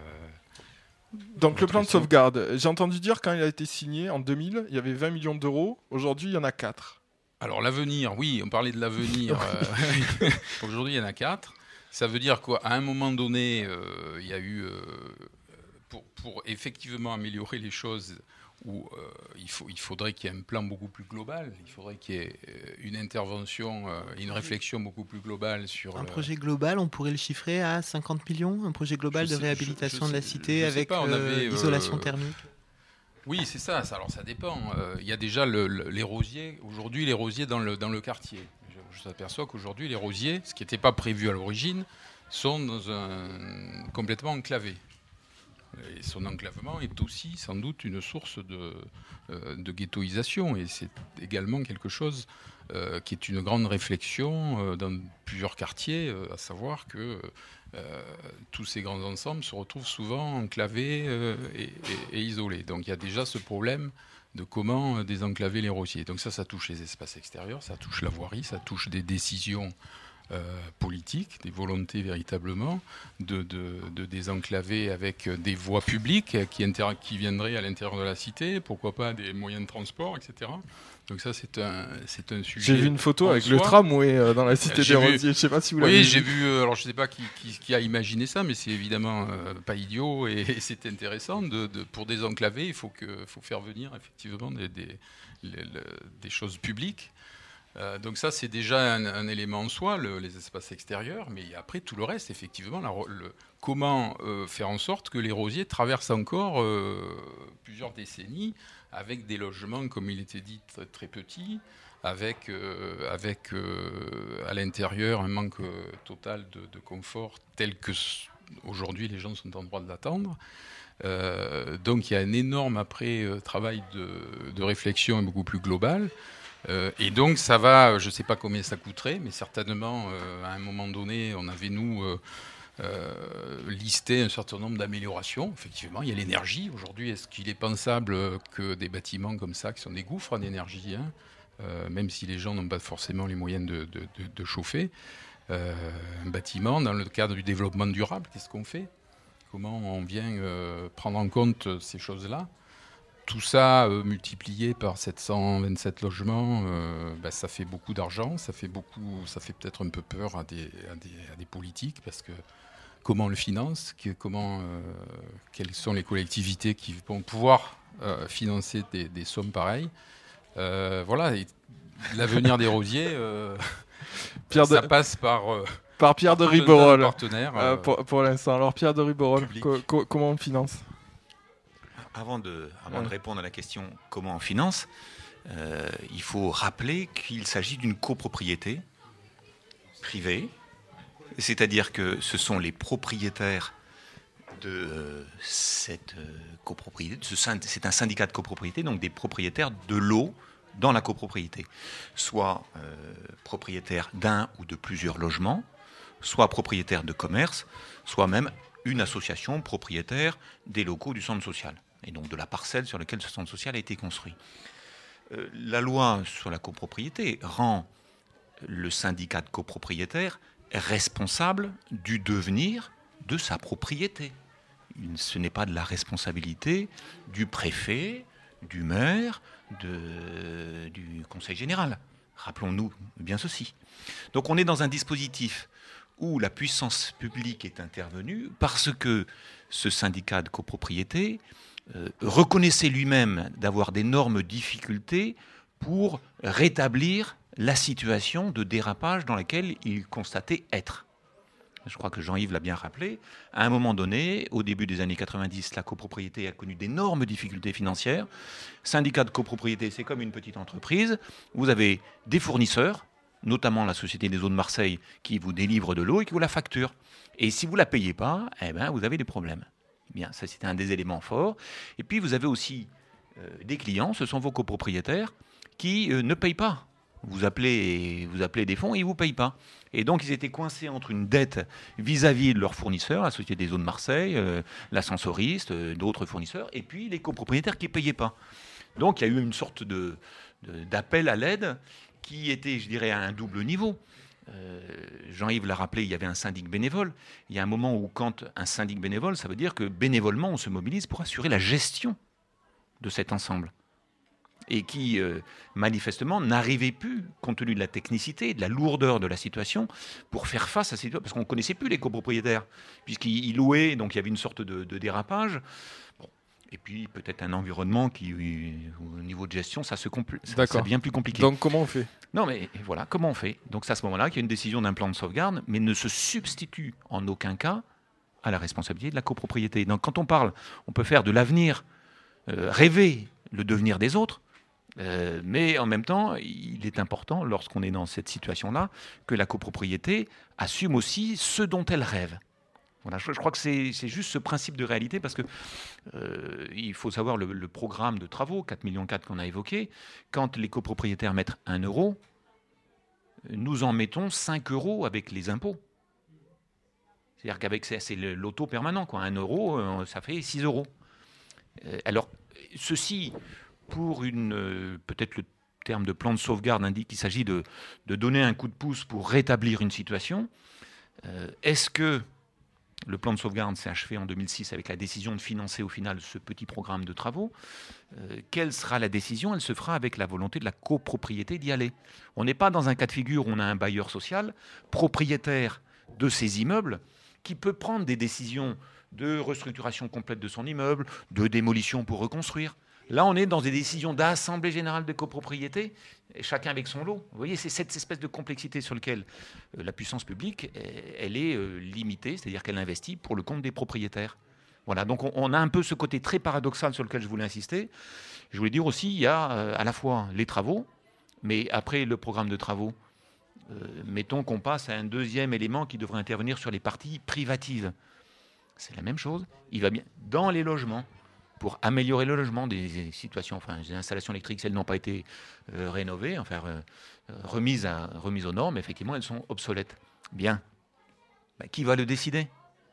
Donc le plan de sauvegarde, j'ai entendu dire quand il a été signé en deux mille, il y avait vingt millions d'euros, aujourd'hui il y en a quatre. Alors l'avenir, oui, on parlait de l'avenir, euh, aujourd'hui il y en a quatre. Ça veut dire qu'à un moment donné, euh, il y a eu, euh, pour, pour effectivement améliorer les choses, où euh, il, faut, il faudrait qu'il y ait un plan beaucoup plus global, il faudrait qu'il y ait une intervention, euh, une réflexion beaucoup plus globale sur... Un le... projet global, on pourrait le chiffrer à cinquante millions, un projet global je de sais, réhabilitation je, je de la sais, cité avec pas, euh, isolation euh, thermique. Oui, c'est ça, ça, alors ça dépend. Euh, il y a déjà le, le, les rosiers, aujourd'hui les rosiers dans le, dans le quartier. Je, je m'aperçois qu'aujourd'hui les rosiers, ce qui n'était pas prévu à l'origine, sont dans un, complètement enclavés. Et son enclavement est aussi sans doute une source de, euh, de ghettoisation, et c'est également quelque chose euh, qui est une grande réflexion euh, dans plusieurs quartiers, euh, à savoir que euh, tous ces grands ensembles se retrouvent souvent enclavés euh, et, et, et isolés. Donc il y a déjà ce problème de comment désenclaver les rosiers. Donc ça, ça touche les espaces extérieurs, ça touche la voirie, ça touche des décisions Euh, politiques, des volontés véritablement de, de, de désenclaver avec des voies publiques qui, inter- qui viendraient à l'intérieur de la cité, pourquoi pas des moyens de transport, et cetera. Donc ça, c'est un, c'est un sujet. J'ai vu une photo avec soi. le tramway euh, dans la cité j'ai des vu, Rosiers, je sais pas si vous oui, l'avez vu. Oui, j'ai vu, euh, alors je sais pas qui, qui, qui a imaginé ça, mais c'est évidemment euh, pas idiot et, et c'est intéressant. De, de, pour désenclaver, il faut, que, faut faire venir effectivement des, des, les, le, des choses publiques. Euh, donc ça, c'est déjà un, un élément en soi, le, les espaces extérieurs, mais après tout le reste, effectivement, la, le, comment euh, faire en sorte que les rosiers traversent encore euh, plusieurs décennies avec des logements, comme il était dit, très, très petits, avec, euh, avec euh, à l'intérieur un manque euh, total de, de confort tel que aujourd'hui les gens sont en droit de l'attendre. Euh, donc il y a un énorme après euh, travail de, de réflexion beaucoup plus global. Euh, et donc ça va, je ne sais pas combien ça coûterait, mais certainement euh, à un moment donné, on avait nous euh, euh, listé un certain nombre d'améliorations. Effectivement, il y a l'énergie. Aujourd'hui, est-ce qu'il est pensable que des bâtiments comme ça, qui sont des gouffres en énergie, hein, euh, même si les gens n'ont pas forcément les moyens de, de, de, de chauffer, euh, un bâtiment, dans le cadre du développement durable, qu'est-ce qu'on fait ? Comment on vient euh, prendre en compte ces choses-là ? Tout ça euh, multiplié par sept cent vingt-sept logements, euh, bah, ça fait beaucoup d'argent, ça fait beaucoup, ça fait peut-être un peu peur à des, à des, à des politiques, parce que comment on le finance, que, comment, euh, quelles sont les collectivités qui vont pouvoir euh, financer des, des sommes pareilles. Euh, voilà, et l'avenir des rosiers, euh, Pierre ça de... passe par euh, par Pierre de Partenaire, Ribeyrolles. partenaire, euh, euh, pour, pour l'instant. Alors Pierre de Ribeyrolles, Public. co- co- comment on finance? Avant de, avant Ouais. de répondre à la question comment on finance, euh, il faut rappeler qu'il s'agit d'une copropriété privée, c'est-à-dire que ce sont les propriétaires de euh, cette euh, copropriété, ce syn- c'est un syndicat de copropriété, donc des propriétaires de l'eau dans la copropriété, soit euh, propriétaires d'un ou de plusieurs logements, soit propriétaires de commerce, soit même une association propriétaire des locaux du centre social, et donc de la parcelle sur laquelle ce centre social a été construit. Euh, la loi sur la copropriété rend le syndicat de copropriétaires responsable du devenir de sa propriété. Il- Ce n'est pas de la responsabilité du préfet, du maire, de- du conseil général. Rappelons-nous bien ceci. Donc on est dans un dispositif où la puissance publique est intervenue parce que ce syndicat de copropriété euh, reconnaissait lui-même d'avoir d'énormes difficultés pour rétablir la situation de dérapage dans laquelle il constatait être. Je crois que Jean-Yves l'a bien rappelé. À un moment donné, au début des années quatre-vingt-dix, la copropriété a connu d'énormes difficultés financières. Syndicat de copropriété, c'est comme une petite entreprise. Vous avez des fournisseurs, notamment la Société des eaux de Marseille, qui vous délivre de l'eau et qui vous la facture. Et si vous ne la payez pas, eh ben, vous avez des problèmes. Eh bien, ça, c'était un des éléments forts. Et puis, vous avez aussi euh, des clients, ce sont vos copropriétaires, qui euh, ne payent pas. Vous appelez, vous appelez des fonds et ils ne vous payent pas. Et donc, ils étaient coincés entre une dette vis-à-vis de leurs fournisseurs, la Société des eaux de Marseille, euh, l'ascensoriste, euh, d'autres fournisseurs, et puis les copropriétaires qui ne payaient pas. Donc, il y a eu une sorte de, de- d'appel à l'aide qui était, je dirais, à un double niveau. Euh, Jean-Yves l'a rappelé, il y avait un syndic bénévole. Il y a un moment où, quand un syndic bénévole, ça veut dire que bénévolement, on se mobilise pour assurer la gestion de cet ensemble. Et qui, euh, manifestement, n'arrivait plus, compte tenu de la technicité, de la lourdeur de la situation, pour faire face à cette situation. Parce qu'on ne connaissait plus les copropriétaires, puisqu'ils louaient, donc il y avait une sorte de, de dérapage. Bon. Et puis, peut-être un environnement qui, au niveau de gestion, ça, se compl- ça, ça D'accord. devient plus compliqué. Donc comment on fait? Non, mais voilà, comment on fait? Donc, c'est à ce moment-là qu'il y a une décision d'un plan de sauvegarde, mais ne se substitue en aucun cas à la responsabilité de la copropriété. Donc, quand on parle, on peut faire de l'avenir, euh, rêver le devenir des autres, euh, mais en même temps, il est important, lorsqu'on est dans cette situation-là, que la copropriété assume aussi ce dont elle rêve. Voilà, je, je crois que c'est, c'est juste ce principe de réalité, parce que euh, il faut savoir le, le programme de travaux, quatre virgule quatre millions qu'on a évoqué, quand les copropriétaires mettent un euro, nous en mettons cinq euros avec les impôts. C'est-à-dire qu'avec c'est, c'est le loto permanent, quoi. Un euro, euh, ça fait six euros. Euh, alors, ceci, pour une, euh, peut-être le terme de plan de sauvegarde indique qu'il s'agit de, de donner un coup de pouce pour rétablir une situation. Euh, est-ce que le plan de sauvegarde s'est achevé en deux mille six avec la décision de financer au final ce petit programme de travaux? Euh, quelle sera la décision? Elle se fera avec la volonté de la copropriété d'y aller. On n'est pas dans un cas de figure où on a un bailleur social, propriétaire de ces immeubles, qui peut prendre des décisions de restructuration complète de son immeuble, de démolition pour reconstruire. Là, on est dans des décisions d'assemblée générale de copropriété, et chacun avec son lot. Vous voyez, c'est cette espèce de complexité sur laquelle euh, la puissance publique, elle est euh, limitée, c'est-à-dire qu'elle investit pour le compte des propriétaires. Voilà, donc on, on a un peu ce côté très paradoxal sur lequel je voulais insister. Je voulais dire aussi, il y a euh, à la fois les travaux, mais après le programme de travaux, euh, mettons qu'on passe à un deuxième élément qui devrait intervenir sur les parties privatives. C'est la même chose. Il va bien dans les logements, pour améliorer le logement, des situations, enfin, des installations électriques, elles n'ont pas été euh, rénovées, enfin, euh, remises, à, remises aux normes, effectivement, elles sont obsolètes. Bien. Ben, qui va le décider?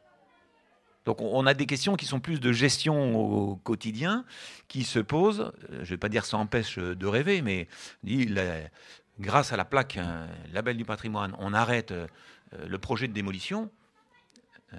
Donc, on a des questions qui sont plus de gestion au quotidien, qui se posent. Je ne vais pas dire ça empêche de rêver, mais dit, la, grâce à la plaque euh, Label du patrimoine, on arrête euh, le projet de démolition. Euh,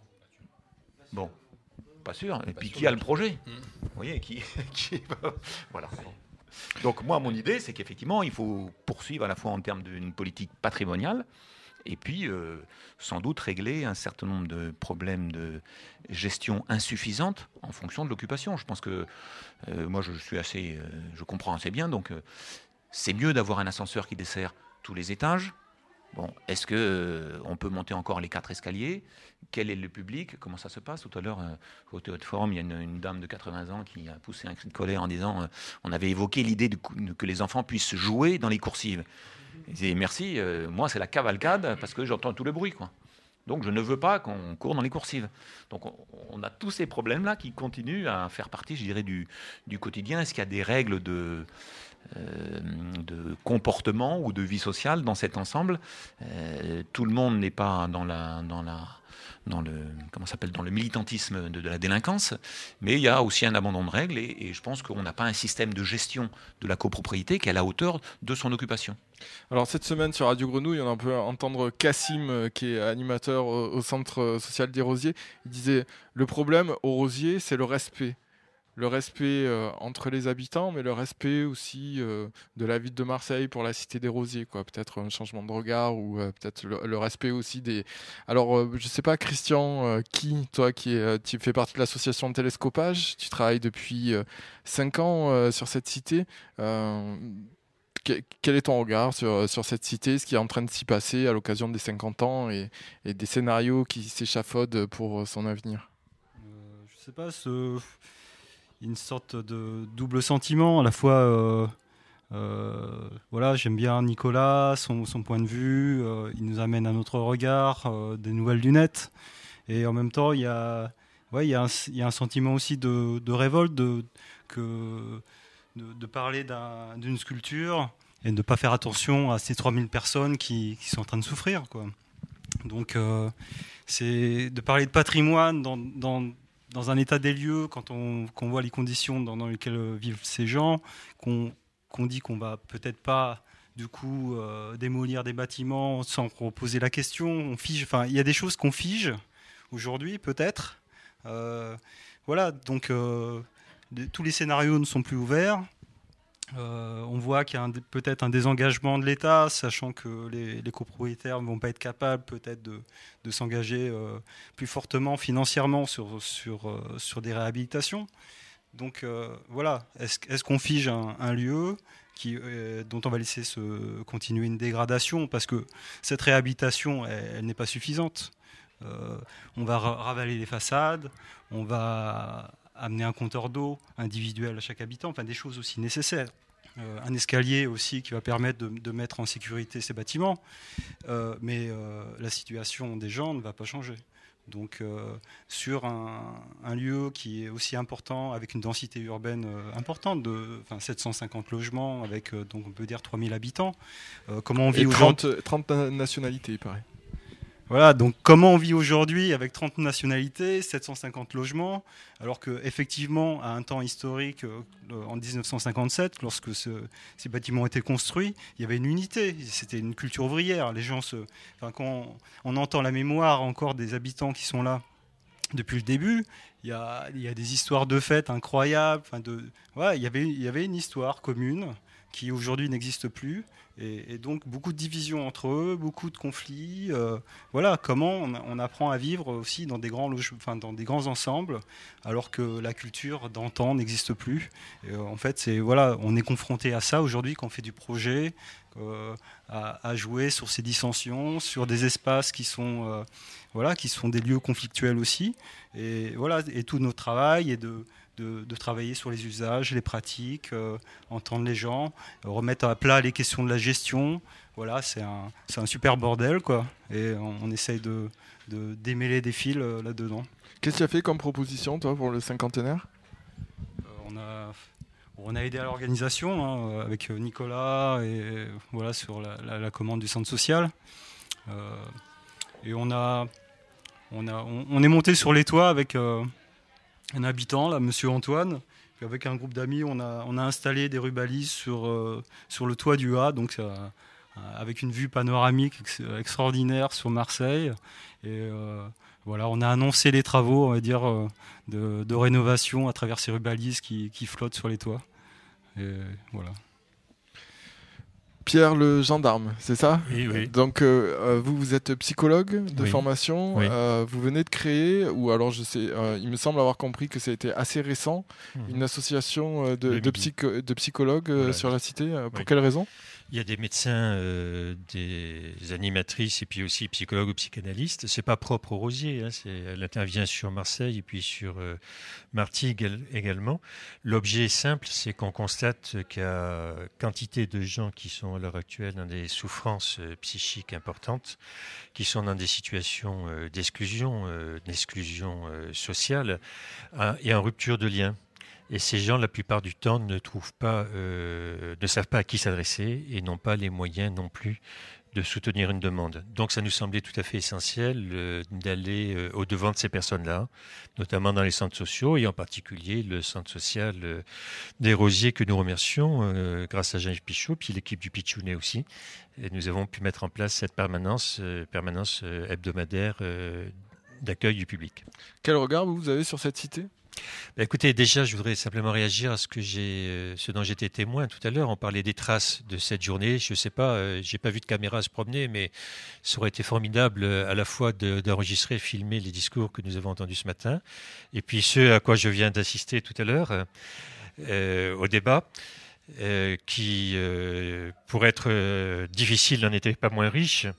bon. Pas sûr. Et puis qui a le projet? Vous voyez, qui, qui voilà. Donc moi, mon idée, c'est qu'effectivement, il faut poursuivre à la fois en termes d'une politique patrimoniale, et puis euh, sans doute régler un certain nombre de problèmes de gestion insuffisante en fonction de l'occupation. Je pense que euh, moi, je suis assez, euh, je comprends assez bien. Donc, euh, c'est mieux d'avoir un ascenseur qui dessert tous les étages, Bon, est-ce qu'on euh, peut monter encore les quatre escaliers? Quel est le public? Comment ça se passe? Tout à l'heure, euh, au Théâtre Forum, il y a une, une dame de quatre-vingts ans qui a poussé un cri de colère en disant euh, on avait évoqué l'idée de, de, que les enfants puissent jouer dans les coursives. Il disait merci, euh, moi c'est la cavalcade parce que j'entends tout le bruit, quoi. Donc je ne veux pas qu'on court dans les coursives. Donc on, on a tous ces problèmes-là qui continuent à faire partie, je dirais, du, du quotidien. Est-ce qu'il y a des règles de... Euh, de comportement ou de vie sociale dans cet ensemble? Euh, tout le monde n'est pas dans la dans la dans le comment s'appelle dans le militantisme de, de la délinquance, mais il y a aussi un abandon de règles et, et je pense qu'on n'a pas un système de gestion de la copropriété qui est à la hauteur de son occupation. Alors cette semaine sur Radio Grenouille, on a pu entendre Cassim, qui est animateur au, au centre social des Rosiers. Il disait le problème au Rosier, c'est le respect. Le respect euh, entre les habitants, mais le respect aussi euh, de la ville de Marseille pour la Cité des Rosiers, quoi. Peut-être un changement de regard ou euh, peut-être le, le respect aussi des... Alors, euh, je sais pas, Christian, euh, qui, toi, qui est, tu fais partie de l'association de télescopage, tu travailles depuis euh, cinq ans euh, sur cette cité. Euh, que, quel est ton regard sur, sur cette cité, ce qui est en train de s'y passer à l'occasion des cinquante ans et, et des scénarios qui s'échafaudent pour son avenir? euh, Je sais pas, ce... une sorte de double sentiment, à la fois euh, euh, voilà, j'aime bien Nicolas, son, son point de vue, euh, il nous amène un autre regard, euh, des nouvelles du net, et en même temps il y a, ouais, il y a, un, il y a un sentiment aussi de, de révolte, de, que, de, de parler d'un, d'une sculpture et de ne pas faire attention à ces trois mille personnes qui, qui sont en train de souffrir, quoi. Donc euh, c'est de parler de patrimoine dans, dans dans un état des lieux, quand on, qu'on voit les conditions dans, dans lesquelles vivent ces gens, qu'on, qu'on dit qu'on va peut-être pas du coup euh, démolir des bâtiments sans poser la question, on fige, enfin il y a des choses qu'on fige aujourd'hui peut-être. Euh, voilà, donc euh, de, tous les scénarios ne sont plus ouverts. Euh, on voit qu'il y a un, peut-être un désengagement de l'État, sachant que les, les copropriétaires ne vont pas être capables peut-être de, de s'engager euh, plus fortement financièrement sur, sur, euh, sur des réhabilitations. Donc euh, voilà, est-ce, est-ce qu'on fige un, un lieu qui, euh, dont on va laisser se continuer une dégradation, parce que cette réhabilitation, elle, elle n'est pas suffisante. Euh, on va ravaler les façades, on va amener un compteur d'eau individuel à chaque habitant, enfin des choses aussi nécessaires. Euh, un escalier aussi qui va permettre de, de mettre en sécurité ces bâtiments. Euh, mais euh, la situation des gens ne va pas changer. Donc euh, sur un, un lieu qui est aussi important, avec une densité urbaine euh, importante, de enfin, sept cent cinquante logements, avec euh, donc on peut dire trois mille habitants, euh, comment on vit aujourd'hui ? trente nationalités, il paraît. Voilà, donc comment on vit aujourd'hui avec trente nationalités, sept cent cinquante logements, alors qu'effectivement, à un temps historique, euh, en dix-neuf cent cinquante-sept, lorsque ce, ces bâtiments étaient construits, il y avait une unité, c'était une culture ouvrière. Les gens se, enfin, quand on, on entend la mémoire encore des habitants qui sont là depuis le début, il y a, il y a des histoires de fêtes incroyables. Enfin de, ouais, il y avait, il y avait une histoire commune qui aujourd'hui n'existe plus. Et, et donc beaucoup de divisions entre eux, beaucoup de conflits. Euh, voilà, comment on, on apprend à vivre aussi dans des grands loge- enfin, dans des grands ensembles, alors que la culture d'antan n'existe plus. Et, euh, en fait, c'est voilà, on est confronté à ça aujourd'hui quand on fait du projet, euh, à, à jouer sur ces dissensions, sur des espaces qui sont euh, voilà, qui sont des lieux conflictuels aussi. Et voilà, et tout notre travail est de De, de travailler sur les usages, les pratiques, euh, entendre les gens, euh, remettre à plat les questions de la gestion. Voilà, c'est un, c'est un super bordel, quoi. Et on, on essaye de, de démêler des fils euh, là-dedans. Qu'est-ce que tu as fait comme proposition, toi, pour le cinquantenaire ? euh, on, a, on a aidé à l'organisation, hein, avec Nicolas, et voilà, sur la, la, la commande du centre social. Euh, et on, a, on, a, on, on est monté sur les toits avec... Euh, un habitant, là, Monsieur Antoine. Puis avec un groupe d'amis, on a, on a installé des rubalises sur, euh, sur le toit du A, donc euh, avec une vue panoramique ex- extraordinaire sur Marseille. Et euh, voilà, on a annoncé les travaux, on va dire, euh, de, de rénovation à travers ces rubalises qui, qui flottent sur les toits. Et voilà. Pierre le gendarme, c'est ça ? Oui, oui. Donc euh, vous, vous êtes psychologue de oui. formation, oui. euh, vous venez de créer, ou alors je sais, euh, il me semble avoir compris que ça a été assez récent, mmh. une association de, de, psycho- de psychologues voilà. sur la cité. Pour oui. quelle raison ? Il y a des médecins, euh, des animatrices et puis aussi psychologues ou psychanalystes. C'est pas propre au Rosier. Hein, c'est, elle intervient sur Marseille et puis sur euh, Martigues également. L'objet est simple, c'est qu'on constate qu'il y a quantité de gens qui sont à l'heure actuelle dans des souffrances euh, psychiques importantes, qui sont dans des situations euh, d'exclusion, euh, d'exclusion euh, sociale hein, et en rupture de lien. Et ces gens, la plupart du temps, ne trouvent pas, euh, ne savent pas à qui s'adresser et n'ont pas les moyens non plus de soutenir une demande. Donc, ça nous semblait tout à fait essentiel euh, d'aller euh, au-devant de ces personnes-là, notamment dans les centres sociaux et en particulier le centre social euh, des Rosiers que nous remercions, euh, grâce à Jean-Yves Pichot, puis l'équipe du Pichounet aussi. Et nous avons pu mettre en place cette permanence, euh, permanence euh, hebdomadaire euh, d'accueil du public. Quel regard vous avez sur cette cité ? Ben écoutez, déjà, je voudrais simplement réagir à ce que j'ai, euh, ce dont j'étais témoin tout à l'heure. On parlait des traces de cette journée. Je ne sais pas, euh, j'ai pas vu de caméra se promener, mais ça aurait été formidable euh, à la fois de, d'enregistrer, filmer les discours que nous avons entendus ce matin, et puis ceux à quoi je viens d'assister tout à l'heure euh, au débat, euh, qui, euh, pour être euh, difficile, n'en était pas moins riche.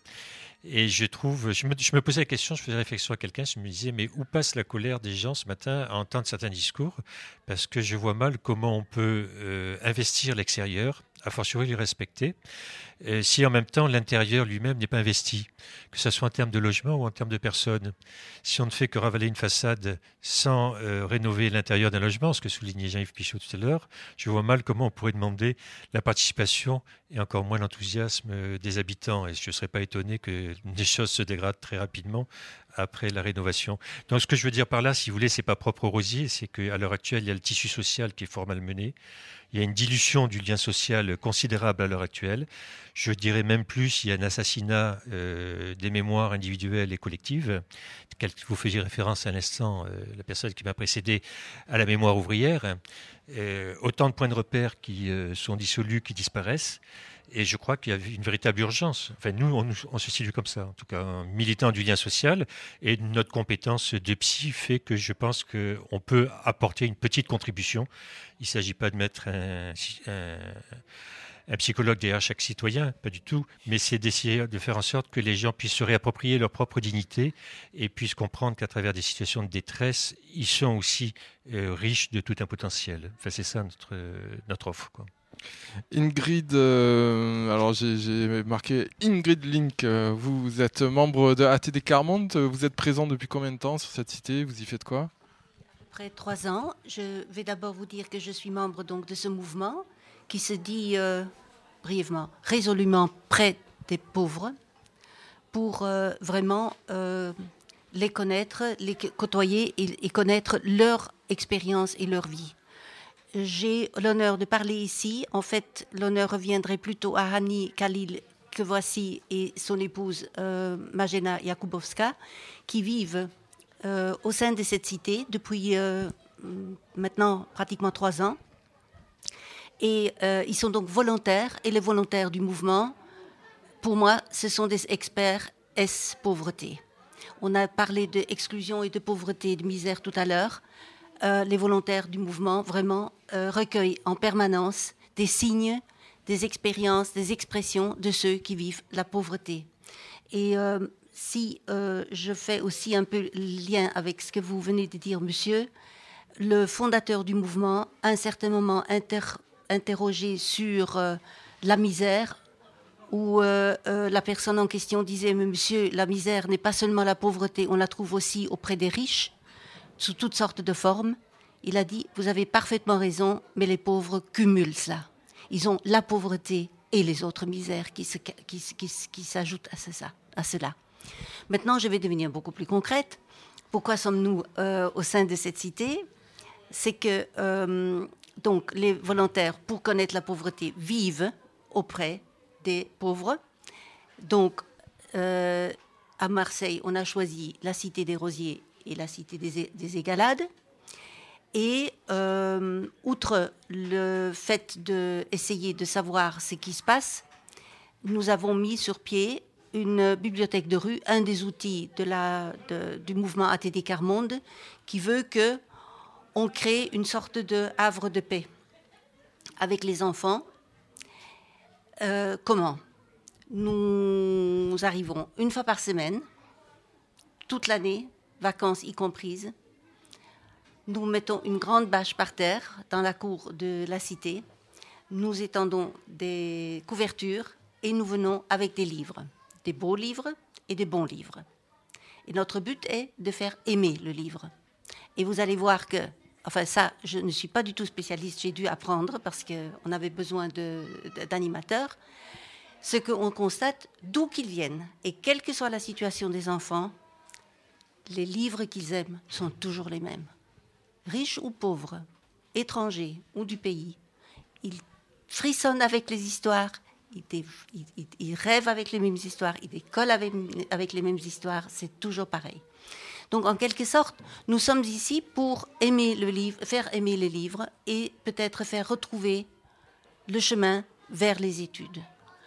Et je trouve, je me, je me posais la question, je faisais réflexion à quelqu'un, je me disais, mais où passe la colère des gens ce matin à entendre certains discours ? Parce que je vois mal comment on peut euh, investir l'extérieur, a fortiori le respecter, euh, si en même temps l'intérieur lui-même n'est pas investi, que ce soit en termes de logement ou en termes de personnes. Si on ne fait que ravaler une façade sans euh, rénover l'intérieur d'un logement, ce que soulignait Jean-Yves Pichot tout à l'heure, je vois mal comment on pourrait demander la participation et encore moins l'enthousiasme des habitants. Et je ne serais pas étonné que des choses se dégradent très rapidement après la rénovation. Donc ce que je veux dire par là, si vous voulez, c'est pas propre au Rosier, c'est qu'à l'heure actuelle, il y a le tissu social qui est fort malmené. Il y a une dilution du lien social considérable à l'heure actuelle. Je dirais même plus, il y a un assassinat euh, des mémoires individuelles et collectives. Vous faisiez référence à l'instant, euh, la personne qui m'a précédé, à la mémoire ouvrière. Euh, autant de points de repère qui euh, sont dissolus, qui disparaissent. Et je crois qu'il y a une véritable urgence. Enfin, nous, on, on se situe comme ça, en tout cas, un militant du lien social. Et notre compétence de psy fait que je pense qu'on peut apporter une petite contribution. Il ne s'agit pas de mettre un, un, un psychologue derrière chaque citoyen, pas du tout. Mais c'est d'essayer de faire en sorte que les gens puissent se réapproprier leur propre dignité et puissent comprendre qu'à travers des situations de détresse, ils sont aussi euh, riches de tout un potentiel. Enfin, c'est ça notre, notre offre, quoi. Ingrid, euh, alors j'ai, j'ai marqué Ingrid Link, euh, vous êtes membre de A T D Carmonde, vous êtes présent depuis combien de temps sur cette cité, vous y faites quoi ? Après trois ans, je vais d'abord vous dire que je suis membre donc de ce mouvement qui se dit euh, brièvement, résolument près des pauvres pour euh, vraiment euh, les connaître, les côtoyer et, et connaître leur expérience et leur vie. J'ai l'honneur de parler ici. En fait, l'honneur reviendrait plutôt à Hani Khalil, que voici, et son épouse euh, Magena Jakubowska, qui vivent euh, au sein de cette cité depuis euh, maintenant pratiquement trois ans. Et euh, ils sont donc volontaires, et les volontaires du mouvement, pour moi, ce sont des experts S-pauvreté. On a parlé d'exclusion et de pauvreté et de misère tout à l'heure. Euh, les volontaires du mouvement vraiment euh, recueillent en permanence des signes, des expériences, des expressions de ceux qui vivent la pauvreté. Et euh, si euh, je fais aussi un peu lien avec ce que vous venez de dire, monsieur, le fondateur du mouvement, à un certain moment inter- interrogé sur euh, la misère, où euh, euh, la personne en question disait « Mais monsieur, la misère n'est pas seulement la pauvreté, on la trouve aussi auprès des riches ». Sous toutes sortes de formes, il a dit « Vous avez parfaitement raison, mais les pauvres cumulent cela. Ils ont la pauvreté et les autres misères qui, se, qui, qui, qui s'ajoutent à, ce, à cela. » Maintenant, je vais devenir beaucoup plus concrète. Pourquoi sommes-nous euh, au sein de cette cité ? C'est que euh, donc, les volontaires, pour connaître la pauvreté, vivent auprès des pauvres. Donc, euh, à Marseille, on a choisi la cité des Rosiers et la cité des, des Égalades. Et euh, outre le fait d'essayer de savoir ce qui se passe, nous avons mis sur pied une bibliothèque de rue, un des outils de la, de, du mouvement A T D Carmonde, qui veut qu'on crée une sorte de havre de paix avec les enfants. euh, comment? Nous arrivons une fois par semaine, toute l'année, vacances y comprises. Nous mettons une grande bâche par terre dans la cour de la cité. Nous étendons des couvertures et nous venons avec des livres, des beaux livres et des bons livres. Et notre but est de faire aimer le livre. Et vous allez voir que, enfin ça, je ne suis pas du tout spécialiste, j'ai dû apprendre parce qu'on avait besoin de, de, d'animateurs. Ce qu'on constate, d'où qu'ils viennent, et quelle que soit la situation des enfants, les livres qu'ils aiment sont toujours les mêmes. Riches ou pauvres, étrangers ou du pays, ils frissonnent avec les histoires, ils, dé, ils, ils, ils rêvent avec les mêmes histoires, ils décollent avec, avec les mêmes histoires, c'est toujours pareil. Donc en quelque sorte, nous sommes ici pour aimer le livre, faire aimer les livres et peut-être faire retrouver le chemin vers les études.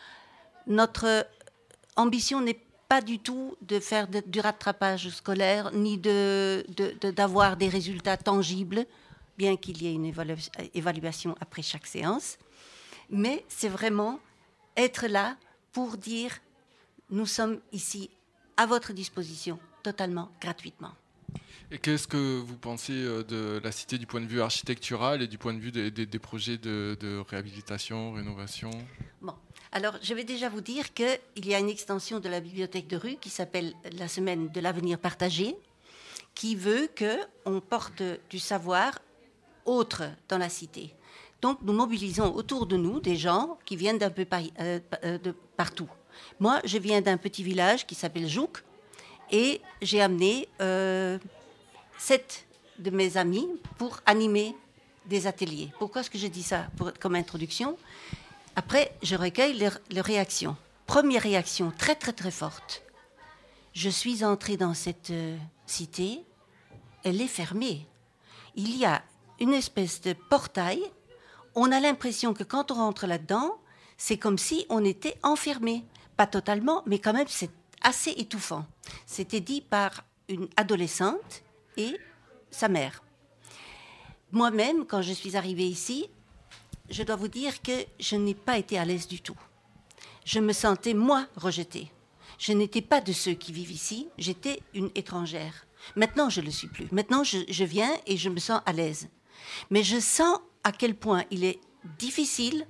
Notre ambition n'est pas du tout de faire de, du rattrapage scolaire, ni de, de, de, d'avoir des résultats tangibles, bien qu'il y ait une évalu- évaluation après chaque séance. Mais c'est vraiment être là pour dire « nous sommes ici à votre disposition, totalement gratuitement ». Et qu'est-ce que vous pensez de la cité du point de vue architectural et du point de vue des, des, des projets de, de réhabilitation, rénovation? Bon. Alors, je vais déjà vous dire qu'il y a une extension de la bibliothèque de rue qui s'appelle la Semaine de l'avenir partagé, qui veut qu'on porte du savoir autre dans la cité. Donc, nous mobilisons autour de nous des gens qui viennent d'un peu par, euh, de partout. Moi, je viens d'un petit village qui s'appelle Jouques et j'ai amené euh, sept de mes amis pour animer des ateliers. Pourquoi est-ce que je dis ça pour, comme introduction ? Après, je recueille leurs, leurs réactions. Première réaction très, très, très forte. Je suis entrée dans cette euh, cité, elle est fermée. Il y a une espèce de portail. On a l'impression que quand on rentre là-dedans, c'est comme si on était enfermé. Pas totalement, mais quand même, c'est assez étouffant. C'était dit par une adolescente et sa mère. Moi-même, quand je suis arrivée ici, je dois vous dire que je n'ai pas été à l'aise du tout. Je me sentais, moi, rejetée. Je n'étais pas de ceux qui vivent ici, j'étais une étrangère. Maintenant, je ne le suis plus. Maintenant, je, je viens et je me sens à l'aise. Mais je sens à quel point il est difficile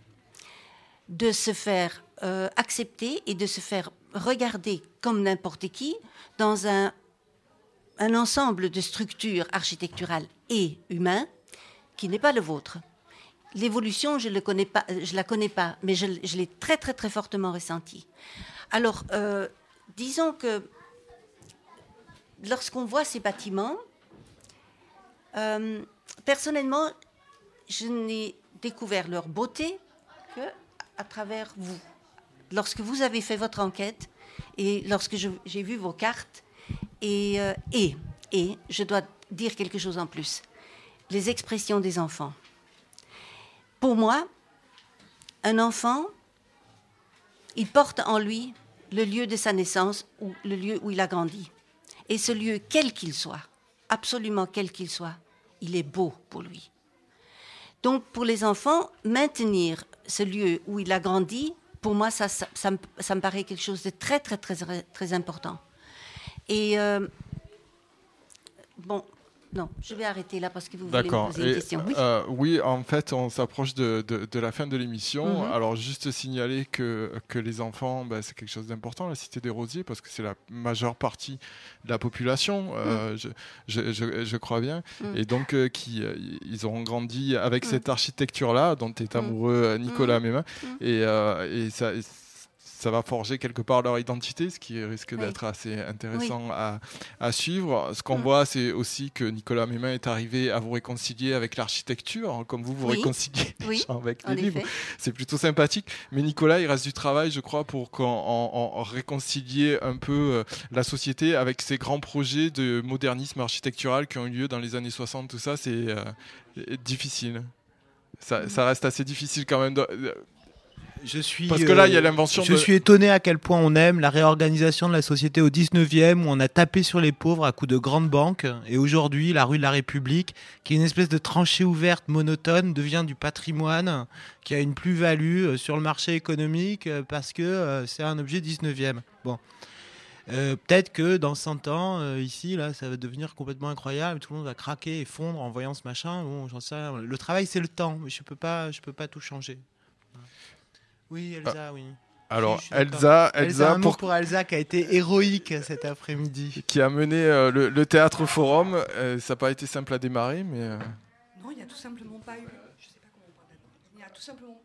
de se faire euh, accepter et de se faire regarder comme n'importe qui dans un, un ensemble de structures architecturales et humaines qui n'est pas le vôtre. L'évolution, je ne la connais pas, mais je, je l'ai très, très, très fortement ressentie. Alors, euh, disons que lorsqu'on voit ces bâtiments, euh, personnellement, je n'ai découvert leur beauté qu'à travers vous. Lorsque vous avez fait votre enquête et lorsque je, j'ai vu vos cartes, et, euh, et, et je dois dire quelque chose en plus, les expressions des enfants. Pour moi, un enfant, il porte en lui le lieu de sa naissance ou le lieu où il a grandi. Et ce lieu, quel qu'il soit, absolument quel qu'il soit, il est beau pour lui. Donc, pour les enfants, maintenir ce lieu où il a grandi, pour moi, ça, ça, ça, me, ça me paraît quelque chose de très, très, très, très important. Et, euh, bon... Non, je vais arrêter là parce que vous voulez D'accord. me poser une Et, question. Oui. Euh, oui, en fait, on s'approche de, de, de la fin de l'émission. Mm-hmm. Alors, juste signaler que, que les enfants, bah, c'est quelque chose d'important, la Cité des Rosiers, parce que c'est la majeure partie de la population, euh, mm. je, je, je, je crois bien. Mm. Et donc, euh, qui, euh, ils auront grandi avec mm. cette architecture-là, dont est amoureux mm. Nicolas Mémin. Mm. Et, euh, et ça... ça va forger quelque part leur identité, ce qui risque oui. d'être assez intéressant oui. à, à suivre. Ce qu'on mmh. voit, c'est aussi que Nicolas Mémin est arrivé à vous réconcilier avec l'architecture, comme vous vous oui. réconciliez oui. avec les livres. C'est plutôt sympathique. Mais Nicolas, il reste du travail, je crois, pour qu'on en, en réconcilier un peu la société avec ces grands projets de modernisme architectural qui ont eu lieu dans les années soixante. Tout ça, c'est euh, difficile. Ça, mmh. ça reste assez difficile quand même. De, Je suis, Parce que là, il y a l'invention. Euh, je de... suis étonné à quel point on aime la réorganisation de la société au dix-neuvième, où on a tapé sur les pauvres à coups de grandes banques. Et aujourd'hui, la rue de la République, qui est une espèce de tranchée ouverte monotone, devient du patrimoine qui a une plus-value sur le marché économique parce que euh, c'est un objet dix-neuvième. Bon. Euh, peut-être que dans cent ans, euh, ici, là, ça va devenir complètement incroyable. Tout le monde va craquer et fondre en voyant ce machin. Bon, j'en sais rien. Le travail, c'est le temps. Mais je peux pas, je peux pas tout changer. Oui, Elsa, ah. oui. Alors, je suis Elsa, Elsa, Elsa, un mot pour... pour Elsa qui a été héroïque cet après-midi. Qui a mené euh, le, le Théâtre Forum. Euh, ça n'a pas été simple à démarrer, mais... Euh... Non, il n'y a tout simplement pas eu... Je sais pas comment on parle maintenant. Il n'y a tout simplement...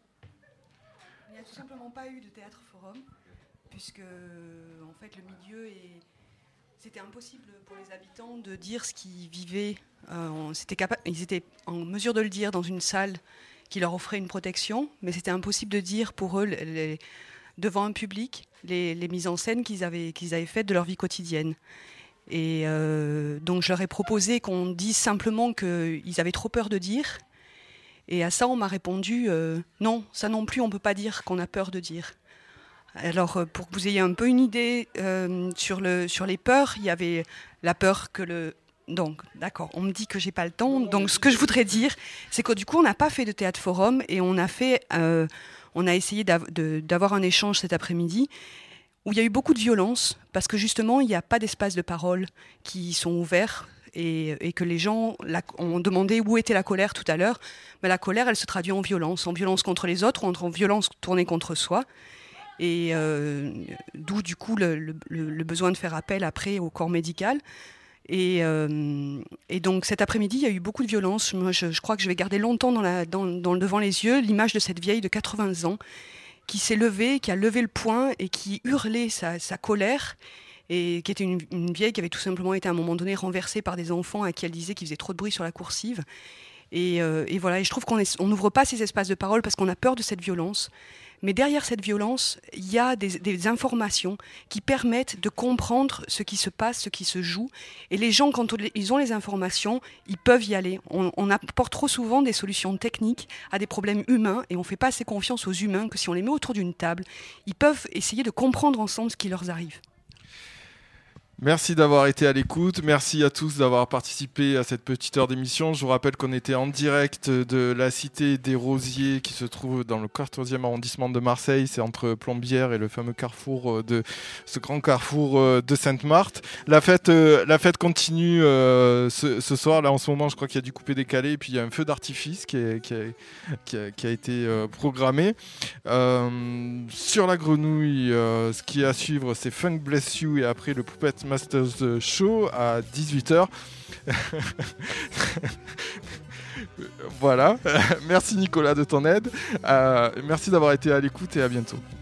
Il n'y a tout simplement pas eu de Théâtre Forum, puisque, en fait, le milieu est... C'était impossible pour les habitants de dire ce qu'ils vivaient. Euh, c'était capa... Ils étaient en mesure de le dire dans une salle qui leur offrait une protection, mais c'était impossible de dire pour eux, les, devant un public, les, les mises en scène qu'ils avaient, qu'ils avaient faites de leur vie quotidienne. Et euh, donc je leur ai proposé qu'on dise simplement qu'ils avaient trop peur de dire. Et à ça, on m'a répondu euh, « Non, ça non plus, on ne peut pas dire qu'on a peur de dire ». Alors, pour que vous ayez un peu une idée euh, sur, le, sur les peurs, il y avait la peur que le... Donc, d'accord, on me dit que j'ai pas le temps. Donc, ce que je voudrais dire, c'est que du coup, on n'a pas fait de théâtre forum et on a fait, euh, on a essayé d'av- de, d'avoir un échange cet après-midi où il y a eu beaucoup de violence parce que justement, il n'y a pas d'espace de parole qui sont ouverts et, et que les gens la, ont demandé où était la colère tout à l'heure. Mais la colère, elle se traduit en violence, en violence contre les autres ou en violence tournée contre soi. Et euh, d'où du coup le, le, le besoin de faire appel après au corps médical. Et, euh, et donc cet après-midi, il y a eu beaucoup de violence. Moi, je, je crois que je vais garder longtemps dans la, dans, dans, devant les yeux l'image de cette vieille de quatre-vingts ans qui s'est levée, qui a levé le poing et qui hurlait sa, sa colère, et qui était une, une vieille qui avait tout simplement été à un moment donné renversée par des enfants à qui elle disait qu'ils faisaient trop de bruit sur la coursive. Et, euh, et voilà, et je trouve qu'on n'ouvre pas ces espaces de parole parce qu'on a peur de cette violence. Mais derrière cette violence, il y a des, des informations qui permettent de comprendre ce qui se passe, ce qui se joue. Et les gens, quand ils ont les informations, ils peuvent y aller. On, on apporte trop souvent des solutions techniques à des problèmes humains et on ne fait pas assez confiance aux humains que si on les met autour d'une table, ils peuvent essayer de comprendre ensemble ce qui leur arrive. Merci d'avoir été à l'écoute. Merci à tous d'avoir participé à cette petite heure d'émission. Je vous rappelle qu'on était en direct de la Cité des Rosiers qui se trouve dans le quatorzième arrondissement de Marseille. C'est entre Plombières et le fameux carrefour de ce grand carrefour de Sainte-Marthe. La fête, la fête continue euh, ce, ce soir. Là, en ce moment, je crois qu'il y a du coupé-décalé et puis il y a un feu d'artifice qui, est, qui, a, qui, a, qui a été euh, programmé. Euh, sur la grenouille, euh, ce qui est à suivre, c'est Funk Bless You et après le Puppet Masters Show à dix-huit heures. Voilà. Merci Nicolas de ton aide. Euh, merci d'avoir été à l'écoute et à bientôt.